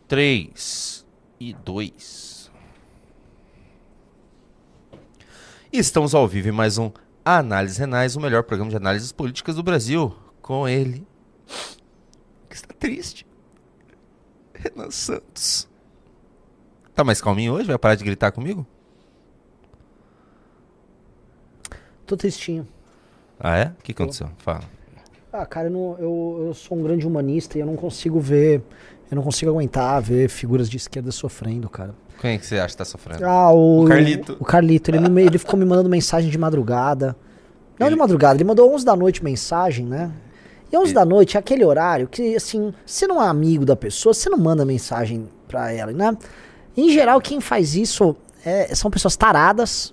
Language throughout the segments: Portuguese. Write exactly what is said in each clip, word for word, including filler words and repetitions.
três e dois. E estamos ao vivo em mais um Análises Renais, o melhor programa de análises políticas do Brasil. Com ele, que está triste, Renan Santos. Tá mais calminho hoje? Vai parar de gritar comigo? Tô tristinho. Ah, é? O que aconteceu? Fala. Ah, cara, eu, não, eu, eu sou um grande humanista e eu não consigo ver, eu não consigo aguentar ver figuras de esquerda sofrendo, cara. Quem é que você acha que tá sofrendo? Ah, o... O Carlito. O, o Carlito, ele, me, ele ficou me mandando mensagem de madrugada. Não Ele- de madrugada, ele mandou onze da noite mensagem, né? E onze Ele- da noite é aquele horário que, assim, você não é amigo da pessoa, você não manda mensagem pra ela, né? Em geral, quem faz isso é- são pessoas taradas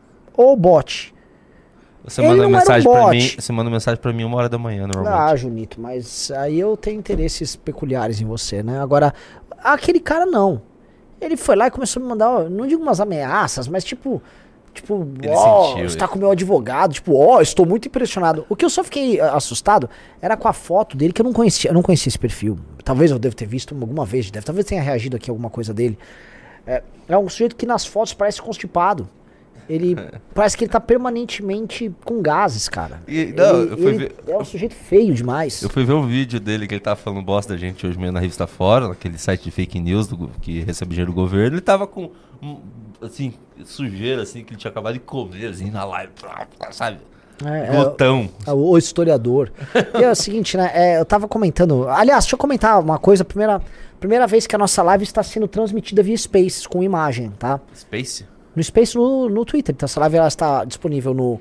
ou bot. Você Ele manda não era um mensagem pra bot. mim, você manda mensagem pra mim uma hora da manhã, Ah, normalmente. Junito, mas aí eu tenho interesses peculiares em você, né? Agora, aquele cara não. Ele foi lá e começou a me mandar, ó, não digo umas ameaças, mas tipo, tipo, Ele ó, sentiu, você tá ele- com o meu advogado, tipo, ó, estou muito impressionado. O que eu só fiquei ah, assustado era com a foto dele, que eu não conhecia, eu não conhecia esse perfil. Talvez eu devo ter visto alguma vez, deve, talvez tenha reagido aqui a alguma coisa dele. É, é um sujeito que nas fotos parece constipado. Ele parece que ele tá permanentemente com gases, cara. E- não, Ele- eu fui ele ver- é um sujeito feio demais. Eu fui ver um vídeo dele que ele tava falando bosta da gente hoje mesmo na revista Fora, naquele site de fake news do, que recebe dinheiro do governo. Ele tava com, um, assim, sujeira, assim, que ele tinha acabado de comer, assim, na live, sabe? É, é, Glotão. é, o, o historiador. E é o seguinte, né? é, eu tava comentando. Aliás, deixa eu comentar uma coisa. Primeira, primeira vez que a nossa live está sendo transmitida via Space, com imagem, tá? Space? No Space no, no Twitter. Então essa live ela está disponível no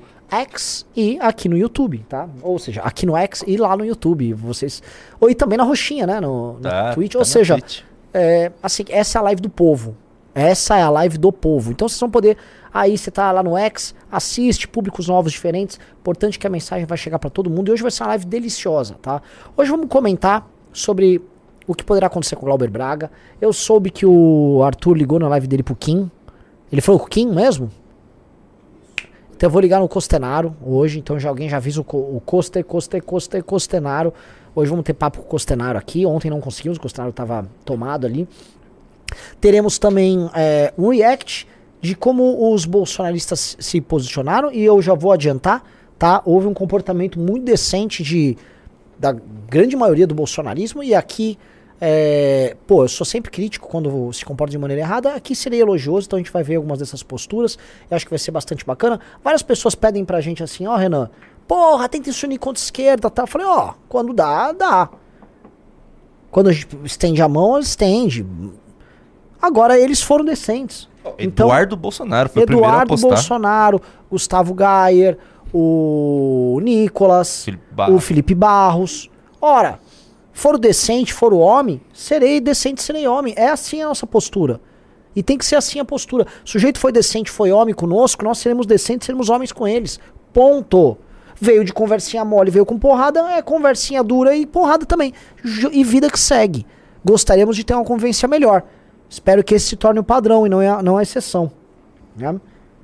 X e aqui no YouTube, tá? Ou seja, aqui no X e lá no YouTube. Vocês. Ou e também na roxinha, né? No, Tá, na Twitch. tá Ou na seja, Twitch. é, assim, essa é a live do povo. Essa é a live do povo. Então vocês vão poder. Aí você tá lá no X, assiste, públicos novos diferentes. Importante que a mensagem vai chegar pra todo mundo. E hoje vai ser uma live deliciosa, tá? Hoje vamos comentar sobre o que poderá acontecer com o Glauber Braga. Eu soube que o Arthur ligou na live dele pro Kim. Ele falou com o Kim mesmo? Então eu vou ligar no Costenaro hoje. Então já alguém já avisa o, Co- o Coste, Coste, Coste, Costenaro. Hoje vamos ter papo com o Costenaro aqui. Ontem não conseguimos, o Costenaro tava tomado ali. Teremos também é, um react de como os bolsonaristas se posicionaram. E eu já vou adiantar, tá? Houve um comportamento muito decente de, da grande maioria do bolsonarismo. E aqui, é, pô, eu sou sempre crítico quando se comporta de maneira errada. Aqui seria elogioso, então a gente vai ver algumas dessas posturas. Eu acho que vai ser bastante bacana. Várias pessoas pedem pra gente assim, ó, Renan, porra, tenta se unir contra a esquerda, tá? Eu falei, ó, quando dá, dá. Quando a gente estende a mão, estende. Agora eles foram decentes. Então, Eduardo Bolsonaro foi o primeiro a Eduardo postar. Bolsonaro, Gustavo Gayer, o Nicolas, Felipe Barros. o Felipe Barros. Ora, foram decente, foram homem, serei decente, serei homem. É assim a nossa postura. E tem que ser assim a postura. O sujeito foi decente, foi homem conosco, nós seremos decentes, seremos homens com eles. Ponto. Veio de conversinha mole, veio com porrada, é conversinha dura e porrada também. Ju- E vida que segue. Gostaríamos de ter uma convivência melhor. Espero que esse se torne o padrão e não é, não a exceção. Né?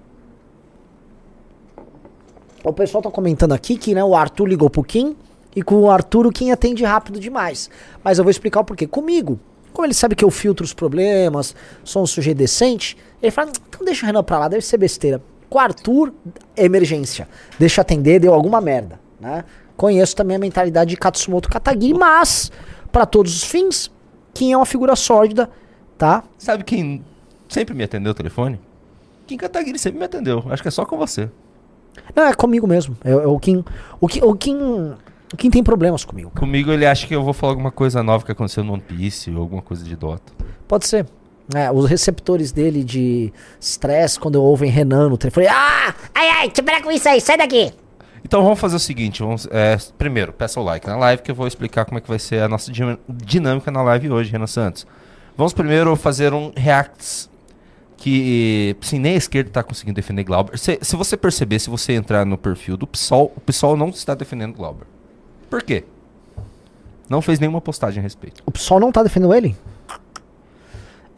O pessoal tá comentando aqui que, né, o Arthur ligou pro Kim e com o Arthur o Kim atende rápido demais. Mas eu vou explicar o porquê. Comigo, como ele sabe que eu filtro os problemas, sou um sujeito decente, ele fala, então deixa o Renan pra lá, deve ser besteira. Com o Arthur, emergência. Deixa atender, deu alguma merda. Né? Conheço também a mentalidade de Katsumoto Katagiri, mas, pra todos os fins, Kim é uma figura sórdida, tá? Sabe quem sempre me atendeu o telefone? Kim Kataguiri sempre me atendeu. Acho que é só com você. Não, é comigo mesmo. É, é o Kim, o Kim, o Kim, o Kim tem problemas comigo. Cara. Comigo ele acha que eu vou falar alguma coisa nova que aconteceu no One Piece ou alguma coisa de Dota. Pode ser. É, os receptores dele de estresse, quando ouvem Renan no telefone, ah, ai, ai, te pega com isso aí, sai daqui. Então vamos fazer o seguinte, vamos, é, primeiro, peça o like na live que eu vou explicar como é que vai ser a nossa di- dinâmica na live hoje, Renan Santos. Vamos primeiro fazer um reacts que, assim, nem a esquerda está conseguindo defender Glauber. Se, se você perceber, se você entrar no perfil do PSOL, o PSOL não está defendendo Glauber. Por quê? Não fez nenhuma postagem a respeito. O pessoal não tá defendendo ele?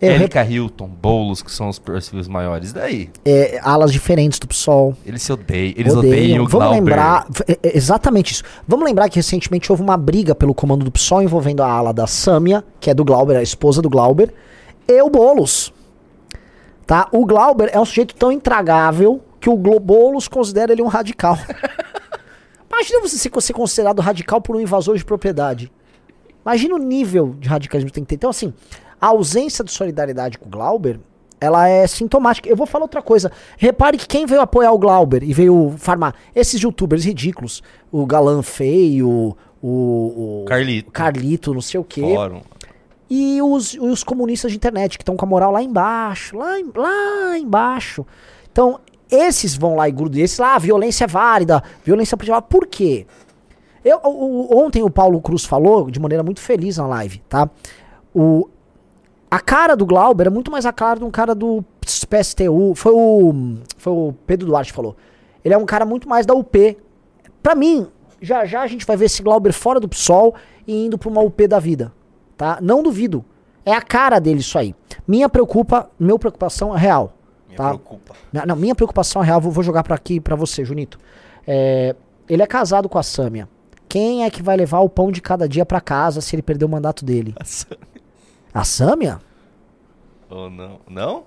Eu Erika Hilton, Boulos, que são os perfis maiores. Daí? É, alas diferentes do PSOL. Eles se odeiam. Eles odeiam, odeiam o Glauber. Vamos lembrar... É, exatamente isso. Vamos lembrar que recentemente houve uma briga pelo comando do PSOL envolvendo a ala da Sâmia, que é do Glauber, a esposa do Glauber, e o Boulos. Tá? O Glauber é um sujeito tão intragável que o Boulos considera ele um radical. Imagina você ser considerado radical por um invasor de propriedade. Imagina o nível de radicalismo que tem que ter. Então, assim, a ausência de solidariedade com o Glauber, ela é sintomática. Eu vou falar outra coisa. Repare que quem veio apoiar o Glauber e veio farmar, esses youtubers ridículos, o Galã Feio, o, o Carlito. Carlito, não sei o quê. Fórum. E os, os comunistas de internet, que estão com a moral lá embaixo, lá, lá embaixo. Então, esses vão lá e grudam. Esses lá, ah, violência é válida, violência positiva. Por quê? Eu, o, ontem o Paulo Cruz falou, de maneira muito feliz na live, tá? O, a cara do Glauber é muito mais a cara de um cara do P S T U. Foi o, foi o Pedro Duarte que falou. Ele é um cara muito mais da U P. Pra mim, já já a gente vai ver esse Glauber fora do PSOL e indo pra uma U P da vida. Tá? Não duvido. É a cara dele isso aí. Minha preocupa, minha preocupação é real. Minha tá? preocupa. Não, minha preocupação é real. Vou, vou jogar pra aqui pra você, Junito. É, ele é casado com a Sâmia. Quem é que vai levar o pão de cada dia pra casa se ele perder o mandato dele? A Sâmia. A Sâmia? Ou não? Não?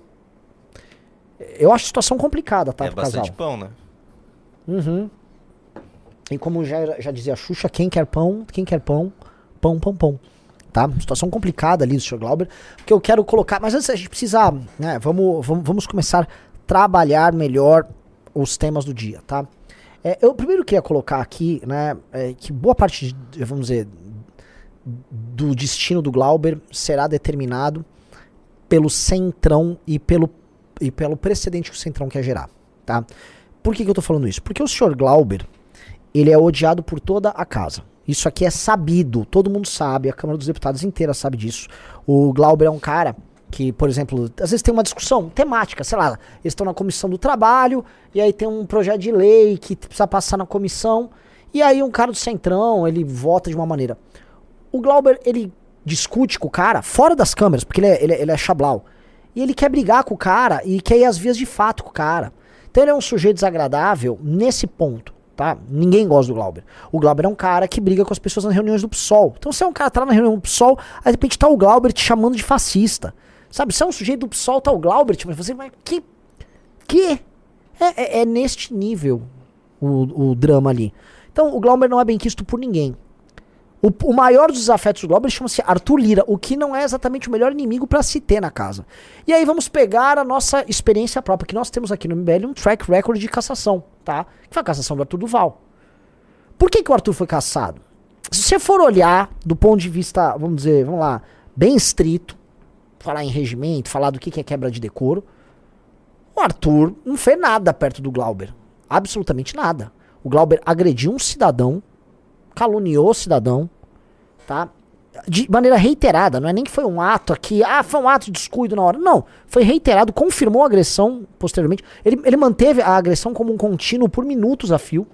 Eu acho a situação complicada, tá? É pro bastante casal. pão, né? Uhum. E como já, já dizia a Xuxa, quem quer pão, quem quer pão, pão, pão, pão. Tá? Situação complicada ali do senhor Glauber, porque eu quero colocar, mas antes a gente precisa, né, vamos, vamos, vamos começar a trabalhar melhor os temas do dia, tá? É, eu primeiro queria colocar aqui, né, é, que boa parte, de, vamos dizer, do destino do Glauber será determinado pelo Centrão e pelo, e pelo precedente que o Centrão quer gerar, tá? Por que que eu tô falando isso? Porque o senhor Glauber, ele é odiado por toda a casa. Isso aqui é sabido, todo mundo sabe, a Câmara dos Deputados inteira sabe disso. O Glauber é um cara que, por exemplo, às vezes tem uma discussão temática, sei lá, eles estão na comissão do trabalho, e aí tem um projeto de lei que precisa passar na comissão, e aí um cara do Centrão, ele vota de uma maneira. O Glauber, ele discute com o cara, fora das câmeras, porque ele é, ele é, ele é chablau, e ele quer brigar com o cara, e quer ir às vias de fato com o cara. Então ele é um sujeito desagradável nesse ponto. Tá? Ninguém gosta do Glauber. O Glauber é um cara que briga com as pessoas nas reuniões do PSOL. Então você é um cara que tá na reunião do PSOL, aí de repente tá o Glauber te chamando de fascista. Sabe, você é um sujeito do PSOL, tá o Glauber te falando, você, mas que... Que? É, é, é neste nível o, o drama ali. Então o Glauber não é bem quisto por ninguém. O, o maior dos desafetos do Glauber chama-se Arthur Lira, o que não é exatamente o melhor inimigo pra se ter na casa. E aí vamos pegar a nossa experiência própria, que nós temos aqui no M B L um track record de cassação, tá? Que foi a cassação do Arthur Duval. Por que que o Arthur foi cassado? Se você for olhar do ponto de vista, vamos dizer, vamos lá, bem estrito, falar em regimento, falar do que que é quebra de decoro, o Arthur não fez nada perto do Glauber. Absolutamente nada. O Glauber agrediu um cidadão, caluniou o cidadão, tá? De maneira reiterada, não é nem que foi um ato aqui, ah, foi um ato de descuido na hora. Não, foi reiterado, confirmou a agressão posteriormente. Ele, ele manteve a agressão como um contínuo por minutos a fio.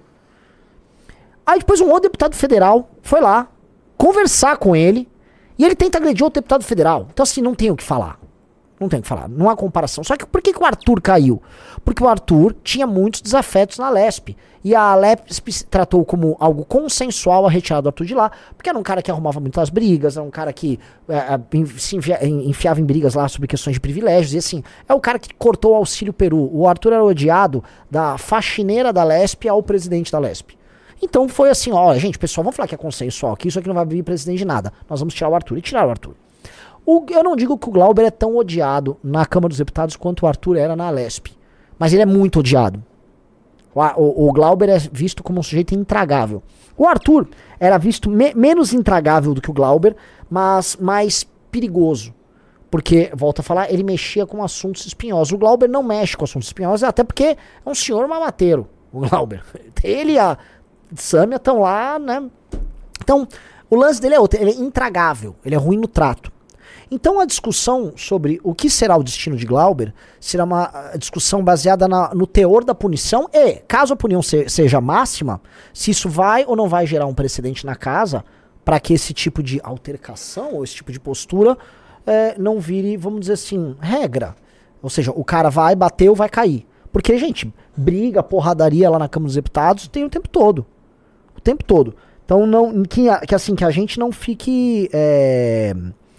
Aí depois um outro deputado federal foi lá conversar com ele e ele tenta agredir outro deputado federal. Então assim, não tem o que falar. Não tem o que falar, não há comparação. Só que por que que o Arthur caiu? Porque o Arthur tinha muitos desafetos na Lesp. E a Lesp tratou como algo consensual a retirada do Arthur de lá, porque era um cara que arrumava muitas brigas, era um cara que é, se enfia, enfiava em brigas lá sobre questões de privilégios, e assim, é o cara que cortou o auxílio Peru. O Arthur era odiado da faxineira da Lesp ao presidente da Lesp. Então foi assim, ó, gente, pessoal, vamos falar que é consensual, que isso aqui não vai vir presidente de nada. Nós vamos tirar o Arthur. E tiraram o Arthur. O, eu não digo que o Glauber é tão odiado na Câmara dos Deputados quanto o Arthur era na Lesp. Mas ele é muito odiado. O, o, o Glauber é visto como um sujeito intragável. O Arthur era visto me, menos intragável do que o Glauber, mas mais perigoso. Porque, volto a falar, ele mexia com assuntos espinhosos. O Glauber não mexe com assuntos espinhosos, até porque é um senhor mamateiro, o Glauber. Ele e a Sâmia estão lá, né? Então, o lance dele é outro. Ele é intragável, ele é ruim no trato. Então a discussão sobre o que será o destino de Glauber será uma discussão baseada na, no teor da punição e, caso a punição se, seja máxima, se isso vai ou não vai gerar um precedente na casa para que esse tipo de altercação ou esse tipo de postura é, não vire, vamos dizer assim, regra. Ou seja, o cara vai, bateu, vai cair. Porque, gente, briga, porradaria lá na Câmara dos Deputados tem o tempo todo. O tempo todo. Então, não, que, que, assim, que a gente não fique, é,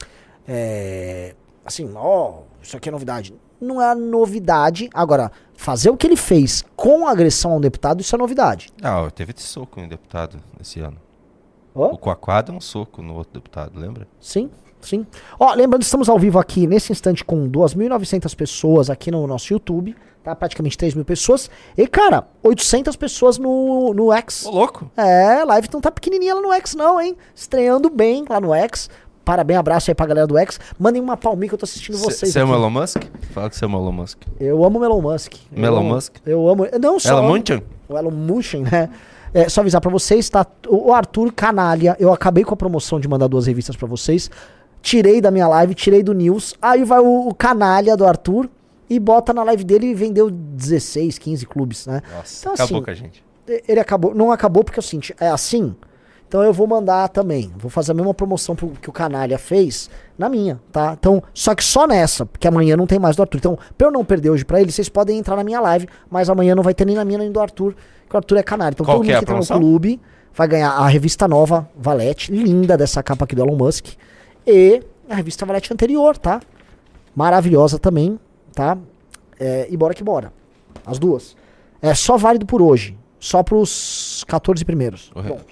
é, assim, ó, isso aqui é novidade. Não é novidade. Agora, fazer o que ele fez com agressão a um deputado, isso é novidade. Ah, teve soco em um deputado esse ano. Oh? O Quaquá deu um soco no outro deputado, lembra? Sim, sim. Ó, lembrando, estamos ao vivo aqui, nesse instante, com duas mil e novecentas pessoas aqui no nosso YouTube. Tá? Praticamente três mil pessoas. E, cara, oitocentas pessoas no, no X. Ô, louco. É, live não tá pequenininha lá no X não, hein? Estreando bem lá no X. Parabéns, abraço aí pra galera do X. Mandem uma palminha que eu tô assistindo vocês. Você é o Elon Musk? Fala que você é o Elon Musk. Eu amo o Elon Musk. Elon amo, Musk? Eu amo. Não só. Elon Musk? O Elon Musk, né? É, só avisar pra vocês, tá? O Arthur Canalha, eu acabei com a promoção de mandar duas revistas pra vocês. Tirei da minha live, tirei do News. Aí vai o, o Canalha do Arthur e bota na live dele e vendeu dezesseis, quinze clubes, né? Nossa, então, acabou assim, com a gente. Ele acabou, não acabou porque é o seguinte, é assim. Então eu vou mandar também. Vou fazer a mesma promoção pro, que o Canalha fez na minha, tá? Então, só que só nessa, porque amanhã não tem mais do Arthur. Então, pra eu não perder hoje pra ele, vocês podem entrar na minha live, mas amanhã não vai ter nem na minha nem do Arthur, que o Arthur é Canalha. Então, qual todo que mundo é que a tá no promoção? clube vai ganhar a revista nova, Valete, linda dessa capa aqui do Elon Musk, e a revista Valete anterior, tá? Maravilhosa também, tá? É, e bora que bora. As duas. É só válido por hoje. Só pros quatorze primeiros. Uhum. Bom.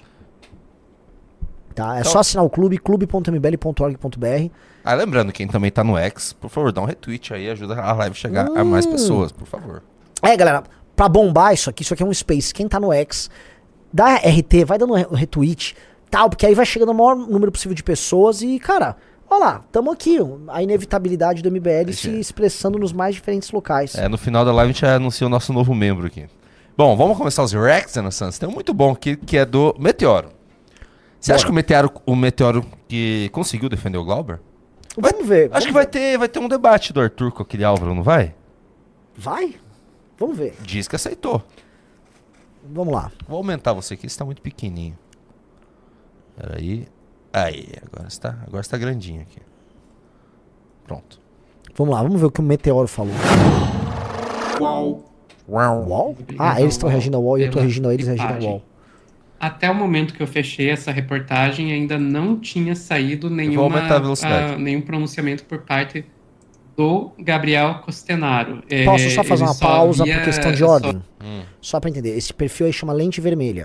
Tá, é Então, só assinar o clube, clube ponto m b l ponto org ponto b r. Ah, lembrando, quem também tá no X, por favor, dá um retweet aí, ajuda a live a chegar Hum. a mais pessoas, por favor. É, galera, pra bombar isso aqui, isso aqui é um space. Quem tá no X, dá R T, vai dando um retweet, tal, porque aí vai chegando o maior número possível de pessoas e, cara, ó lá, tamo aqui, a inevitabilidade do M B L Deixa se eu- expressando nos mais diferentes locais. É, no final da live a gente anuncia o nosso novo membro aqui. Bom, vamos começar os reacts, Ana Santos. Tem um muito bom aqui, que é do Meteoro. Você Bora. acha que o Meteoro, o Meteoro que conseguiu defender o Glauber? Vamos ver. Acho vamos que vai ver. ter, vai ter um debate do Arthur com aquele Álvaro, não vai? Vai? Vamos ver. Diz que aceitou. Vamos lá. Vou aumentar você aqui, você tá muito pequenininho. Peraí. Aí, agora está, agora está grandinho aqui. Pronto. Vamos lá, vamos ver o que o Meteoro falou. Uau. Uau. UOL? Ah, eles estão reagindo ao UOL e eu tô Pela reagindo a eles reagindo ao tipagem. UOL. Até o momento que eu fechei essa reportagem, ainda não tinha saído nenhuma, aumentar a velocidade. ah, nenhum pronunciamento por parte do Gabriel Costenaro. É, Posso só fazer ele uma pausa via- por questão de só- ordem? Hum. Só pra entender, esse perfil aí chama lente vermelha.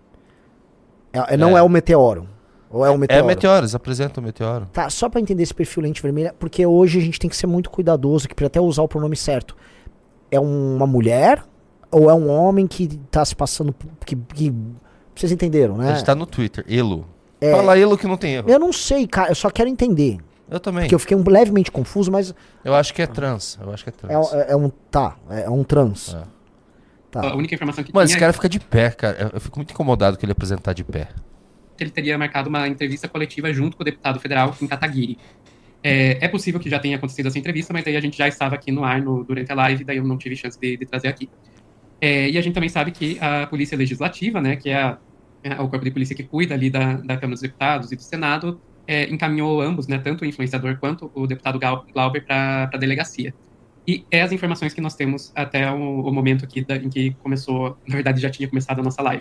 É, é- não É. é o Meteoro. Ou é o É Meteoro? Meteoro, eles apresentam o Meteoro. Tá, só pra entender esse perfil lente vermelha, porque hoje a gente tem que ser muito cuidadoso, que precisa até usar o pronome certo. É uma mulher ou é um homem que tá se passando... por- Que, que, vocês entenderam, né? A gente tá no Twitter, Elo. É. Fala Elo que não tem erro. Eu não sei, cara, eu só quero entender. Eu também. Porque eu fiquei um- levemente confuso, mas Eu acho que é trans. Eu acho que é é, trans. é- é um... Tá, é um trans. É. Tá. A única informação que Mano, esse tinha cara fica de pé, cara. Eu, eu fico muito incomodado com ele apresentar de pé. é que ele teria marcado uma entrevista coletiva junto com o deputado federal em Kataguiri. É, é possível que já tenha acontecido essa entrevista, mas aí a gente já estava aqui no ar no- durante a live, daí eu não tive chance de, de trazer aqui. É, e a gente também sabe que a Polícia Legislativa, né, que é, a, é o corpo de polícia que cuida ali da, da Câmara dos Deputados e do Senado, é, encaminhou ambos, né, tanto o influenciador quanto o deputado Glau- Glauber para a delegacia. E é as informações que nós temos até o, o momento aqui da, em que começou, na verdade já tinha começado a nossa live.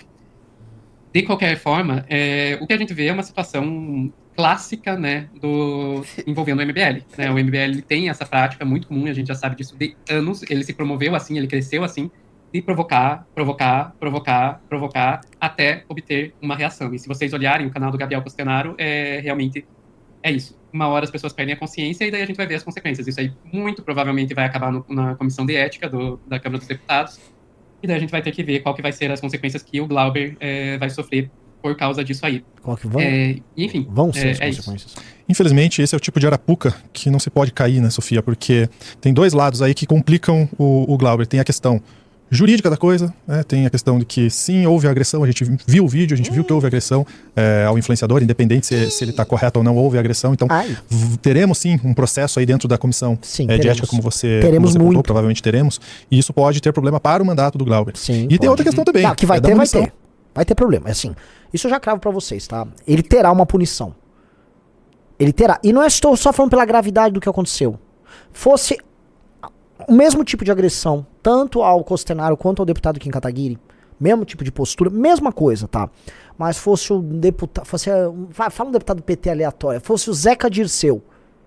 De qualquer forma, é, o que a gente vê é uma situação clássica, né, do, envolvendo o M B L. Né? O M B L tem essa prática muito comum, a gente já sabe disso de anos, ele se promoveu assim, ele cresceu assim, de provocar, provocar, provocar, provocar, até obter uma reação. E se vocês olharem o canal do Gabriel Costenaro, é, realmente é isso. Uma hora as pessoas perdem a consciência e daí a gente vai ver as consequências. Isso aí muito provavelmente vai acabar no, na comissão de ética do, da Câmara dos Deputados. E daí a gente vai ter que ver qual que vai ser as consequências que o Glauber é, vai sofrer por causa disso aí. Qual que vão? É, enfim, Vão ser é, as é isso. consequências. Infelizmente, esse é o tipo de arapuca que não se pode cair, né, Sofia? Porque tem dois lados aí que complicam o, o Glauber. Tem a questão jurídica da coisa, né? Tem a questão de que sim, houve agressão, a gente viu o vídeo, a gente viu que houve agressão é, ao influenciador, independente se, se ele está correto ou não, houve agressão. Então, Ai. v- teremos sim um processo aí dentro da comissão Sim, é, de teremos. ética, como você, Teremos como você apontou, muito. provavelmente teremos. E isso pode ter problema para o mandato do Glauber. Sim, e pode. tem outra questão também. Não, que vai é da ter, vai munição. ter. Vai ter problema. É assim, isso eu já cravo pra vocês, tá? Ele terá uma punição. Ele terá. E não estou só falando pela gravidade do que aconteceu. Fosse o mesmo tipo de agressão, tanto ao Costenaro quanto ao deputado Kim Kataguiri, mesmo tipo de postura, mesma coisa, tá? Mas fosse o deputado, fosse, fala um deputado do P T aleatório, fosse o Zeca Dirceu,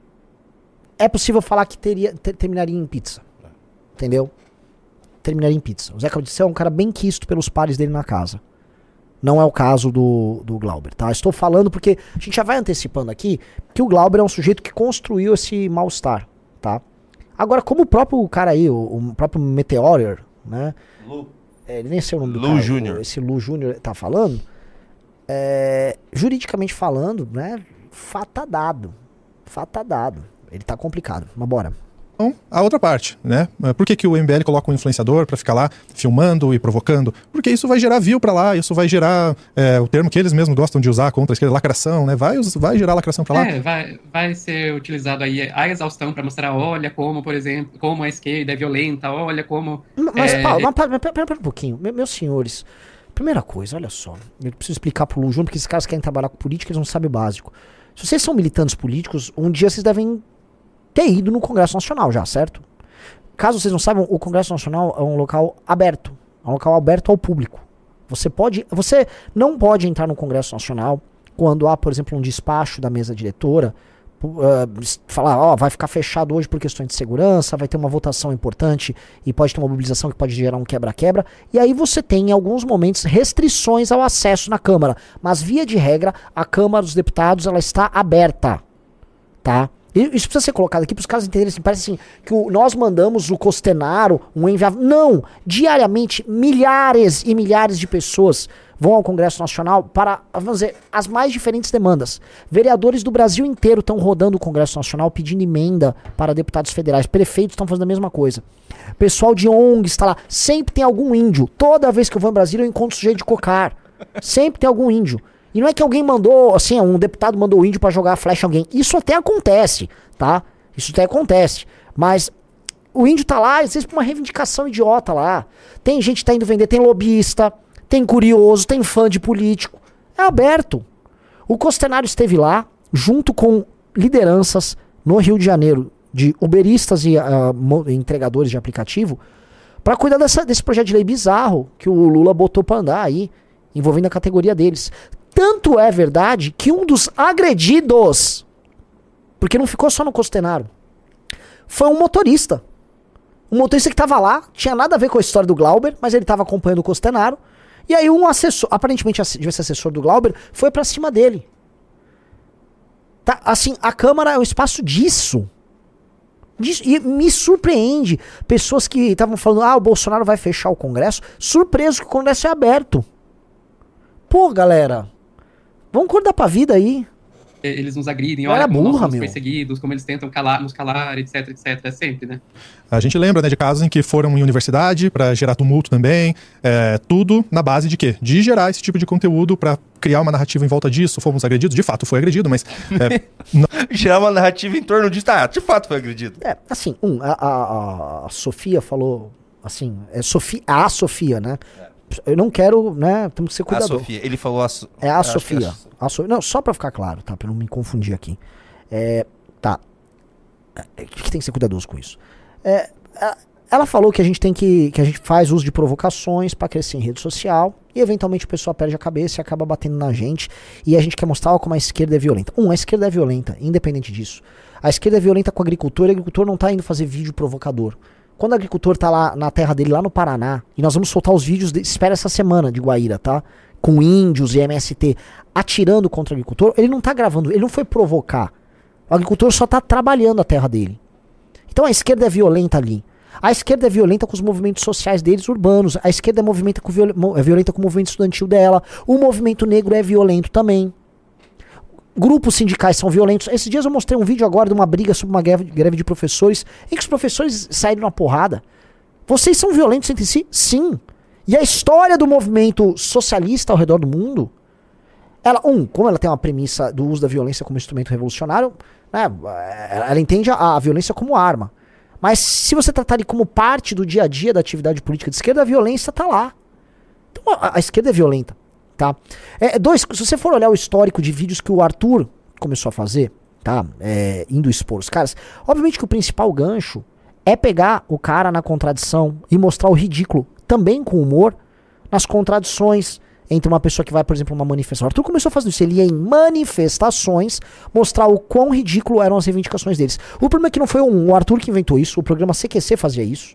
é possível falar que teria, ter, terminaria em pizza. Entendeu? Terminaria em pizza. O Zeca Dirceu é um cara bem quisto pelos pares dele na casa. Não é o caso do, do Glauber, tá? Estou falando porque a gente já vai antecipando aqui que o Glauber é um sujeito que construiu esse mal-estar, tá? Agora, como o próprio cara aí, o, o próprio Meteorier, né? Lu. É, ele nem sei o nome do Lu cara. Júnior. Esse Lu Júnior tá falando. É, juridicamente falando, né? Fato dado. Fato dado. Ele tá complicado. Mas bora. Então, a outra parte, né? Por que, que o M B L coloca um influenciador para ficar lá filmando e provocando? Porque isso vai gerar view para lá, isso vai gerar é, o termo que eles mesmos gostam de usar contra a esquerda, lacração, né? Vai, vai gerar lacração para lá. É, vai, vai ser utilizado aí a exaustão para mostrar, olha como, por exemplo, como a esquerda é violenta, olha como... Mas, é... Paulo, mas, pera, pera, pera um pouquinho. Me, meus senhores, primeira coisa, olha só. Eu preciso explicar pro Lu Júnior, porque esses caras querem trabalhar com política, eles não sabem o básico. Se vocês são militantes políticos, um dia vocês devem ter ido no Congresso Nacional já, certo? Caso vocês não saibam, o Congresso Nacional é um local aberto. É um local aberto ao público. Você pode, você não pode entrar no Congresso Nacional quando há, por exemplo, um despacho da mesa diretora, uh, falar, ó, vai ficar fechado hoje por questões de segurança, vai ter uma votação importante e pode ter uma mobilização que pode gerar um quebra-quebra. E aí você tem, em alguns momentos, restrições ao acesso na Câmara. Mas, via de regra, a Câmara dos Deputados ela está aberta. Tá? Isso precisa ser colocado aqui para os caras entenderem assim, parece assim, que o, nós mandamos o Costenaro, um enviado. Não! Diariamente, milhares e milhares de pessoas vão ao Congresso Nacional para, vamos dizer, as mais diferentes demandas. Vereadores do Brasil inteiro estão rodando o Congresso Nacional pedindo emenda para deputados federais. Prefeitos estão fazendo a mesma coisa. Pessoal de O N G está lá. Sempre tem algum índio. Toda vez que eu vou em Brasília eu encontro sujeito de cocar. Sempre tem algum índio. E não é que alguém mandou, assim, um deputado mandou o índio pra jogar flecha em alguém. Isso até acontece, tá? Isso até acontece. Mas o índio tá lá, às vezes, por uma reivindicação idiota lá. Tem gente que tá indo vender, tem lobista, tem curioso, tem fã de político. É aberto. O Costenaro esteve lá, junto com lideranças no Rio de Janeiro, de uberistas e uh, entregadores de aplicativo, pra cuidar dessa, desse projeto de lei bizarro que o Lula botou pra andar aí, envolvendo a categoria deles. Tanto é verdade que um dos agredidos, porque não ficou só no Costenaro, foi um motorista. Um motorista que tava lá, tinha nada a ver com a história do Glauber, mas ele tava acompanhando o Costenaro. E aí um assessor, aparentemente devia ser assessor do Glauber, foi pra cima dele. Tá, assim, a Câmara é um espaço disso. disso. E me surpreende pessoas que estavam falando, ah, o Bolsonaro vai fechar o Congresso, surpreso que o Congresso é aberto. Pô, galera, vamos acordar pra vida aí. Eles nos agridem, olha olha como burra, nós somos meu. perseguidos, como eles tentam calar, nos calar, etc, etc. É sempre, né? A gente lembra, né, de casos em que foram em universidade para gerar tumulto também, é, tudo na base de quê? De gerar esse tipo de conteúdo para criar uma narrativa em volta disso. Fomos agredidos? De fato foi agredido, mas... É, não... Gerar uma narrativa em torno disso, ah, de fato foi agredido. É, assim, um, a, a, a Sofia falou, assim, é Sofia, a Sofia, né? É. Eu não quero, né? Temos que ser cuidadoso. A Sofia, ele falou a so... É a Sofia. É a so... Não, só pra ficar claro, tá? Pra não me confundir aqui. É, tá. É, que tem que ser cuidadoso com isso. É, ela falou que a gente tem que. que a gente faz uso de provocações pra crescer em rede social. E eventualmente o pessoal perde a cabeça e acaba batendo na gente. E a gente quer mostrar como a esquerda é violenta. Um, a esquerda é violenta, independente disso. A esquerda é violenta com o agricultor e o agricultor não tá indo fazer vídeo provocador. Quando o agricultor tá lá na terra dele, lá no Paraná, e nós vamos soltar os vídeos, de, espera essa semana de Guaíra, tá? Com índios e M S T atirando contra o agricultor, ele não tá gravando, ele não foi provocar. O agricultor só tá trabalhando a terra dele. Então a esquerda é violenta ali. A esquerda é violenta com os movimentos sociais deles, urbanos. A esquerda é, movimenta com viol... é violenta com o movimento estudantil dela. O movimento negro é violento também. Grupos sindicais são violentos. Esses dias eu mostrei um vídeo agora de uma briga sobre uma greve, greve de professores, em que os professores saíram na porrada. Vocês são violentos entre si? Sim. E a história do movimento socialista ao redor do mundo, ela, um, como ela tem uma premissa do uso da violência como instrumento revolucionário, né, ela entende a, a violência como arma. Mas se você tratar ele como parte do dia a dia da atividade política de esquerda, a violência tá lá. Então a, a esquerda é violenta. Tá? É, dois, se você for olhar o histórico de vídeos que o Arthur começou a fazer, tá? É, indo expor os caras. Obviamente que o principal gancho é pegar o cara na contradição e mostrar o ridículo, também com humor, nas contradições entre uma pessoa que vai, por exemplo, uma manifestação. O Arthur começou fazendo isso, ele ia em manifestações mostrar o quão ridículo eram as reivindicações deles. O problema é que não foi um, o Arthur que inventou isso, o programa C Q C fazia isso.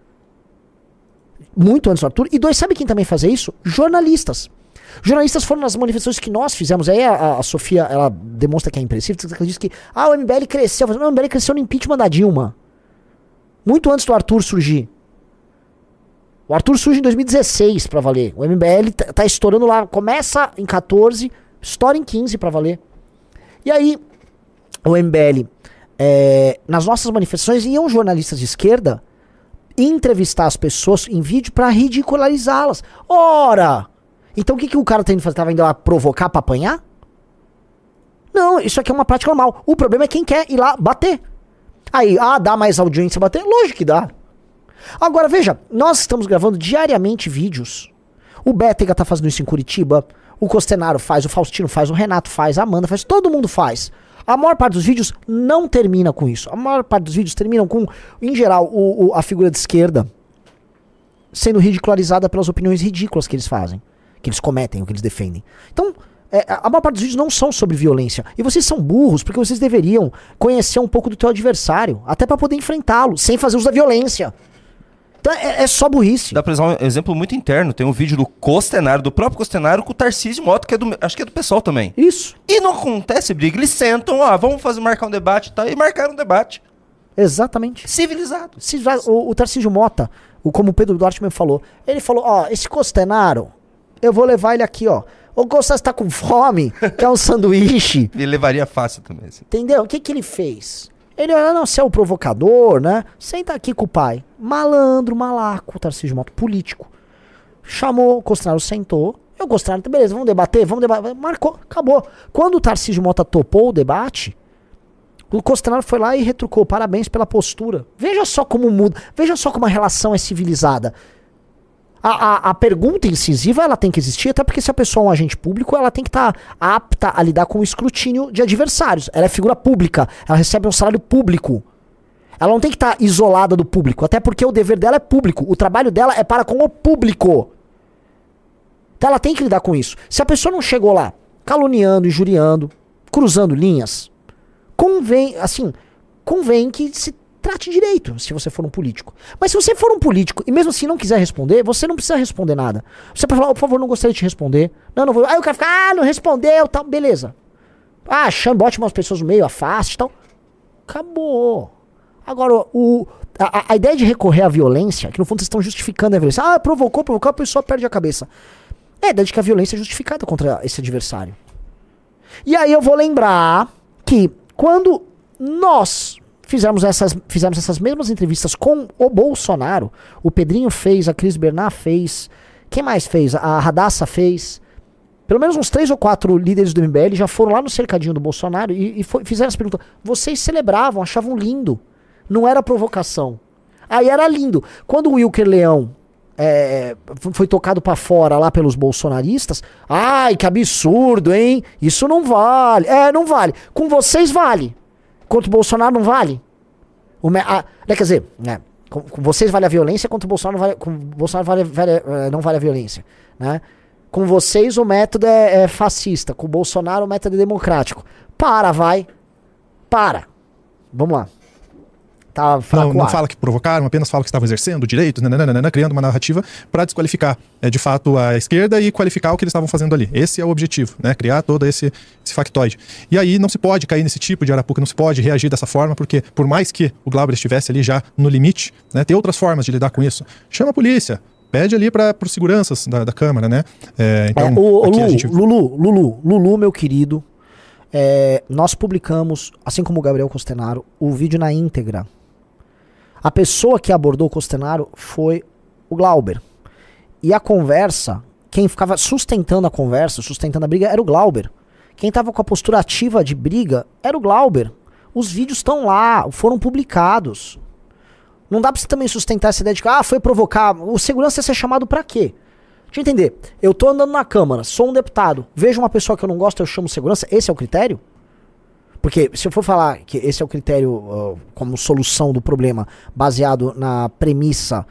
Muito antes do Arthur. E dois, sabe quem também fazia isso? Jornalistas. Jornalistas foram nas manifestações que nós fizemos. Aí a, a Sofia, ela demonstra que é impressível, ela diz que ah, o M B L cresceu. Não, o M B L cresceu no impeachment da Dilma. Muito antes do Arthur surgir. O Arthur surge em dois mil e dezesseis pra valer. O M B L tá, tá estourando lá. Começa em quatorze, estoura em quinze pra valer. E aí, o M B L, é, nas nossas manifestações, iam jornalistas de esquerda entrevistar as pessoas em vídeo pra ridicularizá-las. Ora! Então o que, que o cara tá indo fazer? Tava indo lá provocar pra apanhar? Não, isso aqui é uma prática normal. O problema é quem quer ir lá bater. Aí, ah, dá mais audiência bater? Lógico que dá. Agora, veja, nós estamos gravando diariamente vídeos. O Bétega tá fazendo isso em Curitiba, o Costenaro faz, o Faustino faz, o Renato faz, a Amanda faz, todo mundo faz. A maior parte dos vídeos não termina com isso. A maior parte dos vídeos terminam com, em geral, o, o, a figura de esquerda sendo ridicularizada pelas opiniões ridículas que eles fazem, que eles cometem, o que eles defendem. Então, é, a maior parte dos vídeos não são sobre violência. E vocês são burros, porque vocês deveriam conhecer um pouco do teu adversário, até pra poder enfrentá-lo, sem fazer uso da violência. Então é, é só burrice. Dá pra usar um exemplo muito interno. Tem um vídeo do Costenaro, do próprio Costenaro, com o Tarcísio Mota, que é do, acho que é do pessoal também. Isso. E não acontece briga. Eles sentam, ó, vamos fazer, marcar um debate e tal, e marcaram um debate. Exatamente. Civilizado. Civilizado. O, o Tarcísio Mota, o, como o Pedro Duarte me falou, ele falou, ó, esse Costenaro, eu vou levar ele aqui, ó. O Costenaro tá com fome, quer um sanduíche. Ele levaria fácil também. Assim. Entendeu? O que que ele fez? Ele, ah, não, você é o provocador, né? Senta aqui com o pai. Malandro, malaco, Tarcísio Mota, político. Chamou, o Costenaro sentou. Eu, Costenaro, beleza, vamos debater, vamos debater. Marcou, acabou. Quando o Tarcísio Mota topou o debate, o Costenaro foi lá e retrucou. Parabéns pela postura. Veja só como muda, veja só como a relação é civilizada. A, a, a pergunta incisiva, ela tem que existir, até porque se a pessoa é um agente público, ela tem que estar tá apta a lidar com o escrutínio de adversários. Ela é figura pública, ela recebe um salário público. Ela não tem que estar tá isolada do público, até porque o dever dela é público, o trabalho dela é para com o público. Então ela tem que lidar com isso. Se a pessoa não chegou lá caluniando, injuriando, cruzando linhas, convém, assim, convém que se trate direito, se você for um político. Mas se você for um político e mesmo assim não quiser responder, você não precisa responder nada. Você pode falar, oh, por favor, não gostaria de te responder. Não, não vou. Aí o cara fica, ah, não respondeu, tal, beleza. Ah, chame, bote umas pessoas no meio, afaste, tal. Acabou. Agora, o, a, a ideia de recorrer à violência, que no fundo vocês estão justificando a violência. Ah, provocou, provocou, a pessoa perde a cabeça. É a ideia de que a violência é justificada contra esse adversário. E aí eu vou lembrar que quando nós Fizemos essas, fizemos essas mesmas entrevistas com o Bolsonaro. O Pedrinho fez, a Cris Bernard fez. Quem mais fez? A Radassa fez. Pelo menos uns três ou quatro líderes do M B L já foram lá no cercadinho do Bolsonaro e, e foi, fizeram essa pergunta. Vocês celebravam, achavam lindo. Não era provocação. Aí era lindo. Quando o Wilker Leão é, foi tocado pra fora lá pelos bolsonaristas, ai, que absurdo, hein? Isso não vale. É, não vale. Com vocês vale. Contra o Bolsonaro não vale. O me, a, quer dizer, né, com, com vocês vale a violência, contra o Bolsonaro não vale, com o Bolsonaro vale, vale, não vale a violência. Né? Com vocês o método é, é fascista, com o Bolsonaro o método é democrático. Para, vai. Para. Vamos lá. Tá não, não fala que provocaram, apenas fala que estavam exercendo o direito, nananana, criando uma narrativa para desqualificar, é, de fato, a esquerda e qualificar o que eles estavam fazendo ali. Esse é o objetivo, né? Criar todo esse, esse factoide. E aí não se pode cair nesse tipo de arapuca, não se pode reagir dessa forma, porque por mais que o Glauber estivesse ali já no limite, né, tem outras formas de lidar com isso. Chama a polícia, pede ali para os seguranças da, da Câmara, né? É, então, é, o, aqui Lu, a gente... Lulu, Lulu, Lulu, meu querido, é, nós publicamos, assim como o Gabriel Costenaro, o vídeo na íntegra. A pessoa que abordou o Costenaro foi o Glauber. E a conversa, quem ficava sustentando a conversa, sustentando a briga, era o Glauber. Quem estava com a postura ativa de briga era o Glauber. Os vídeos estão lá, foram publicados. Não dá pra você também sustentar essa ideia de que ah, foi provocar. O segurança ia ser chamado pra quê? Deixa eu entender. Eu tô andando na Câmara, sou um deputado, vejo uma pessoa que eu não gosto, eu chamo segurança. Esse é o critério? Porque se eu for falar que esse é o critério uh, como solução do problema baseado na premissa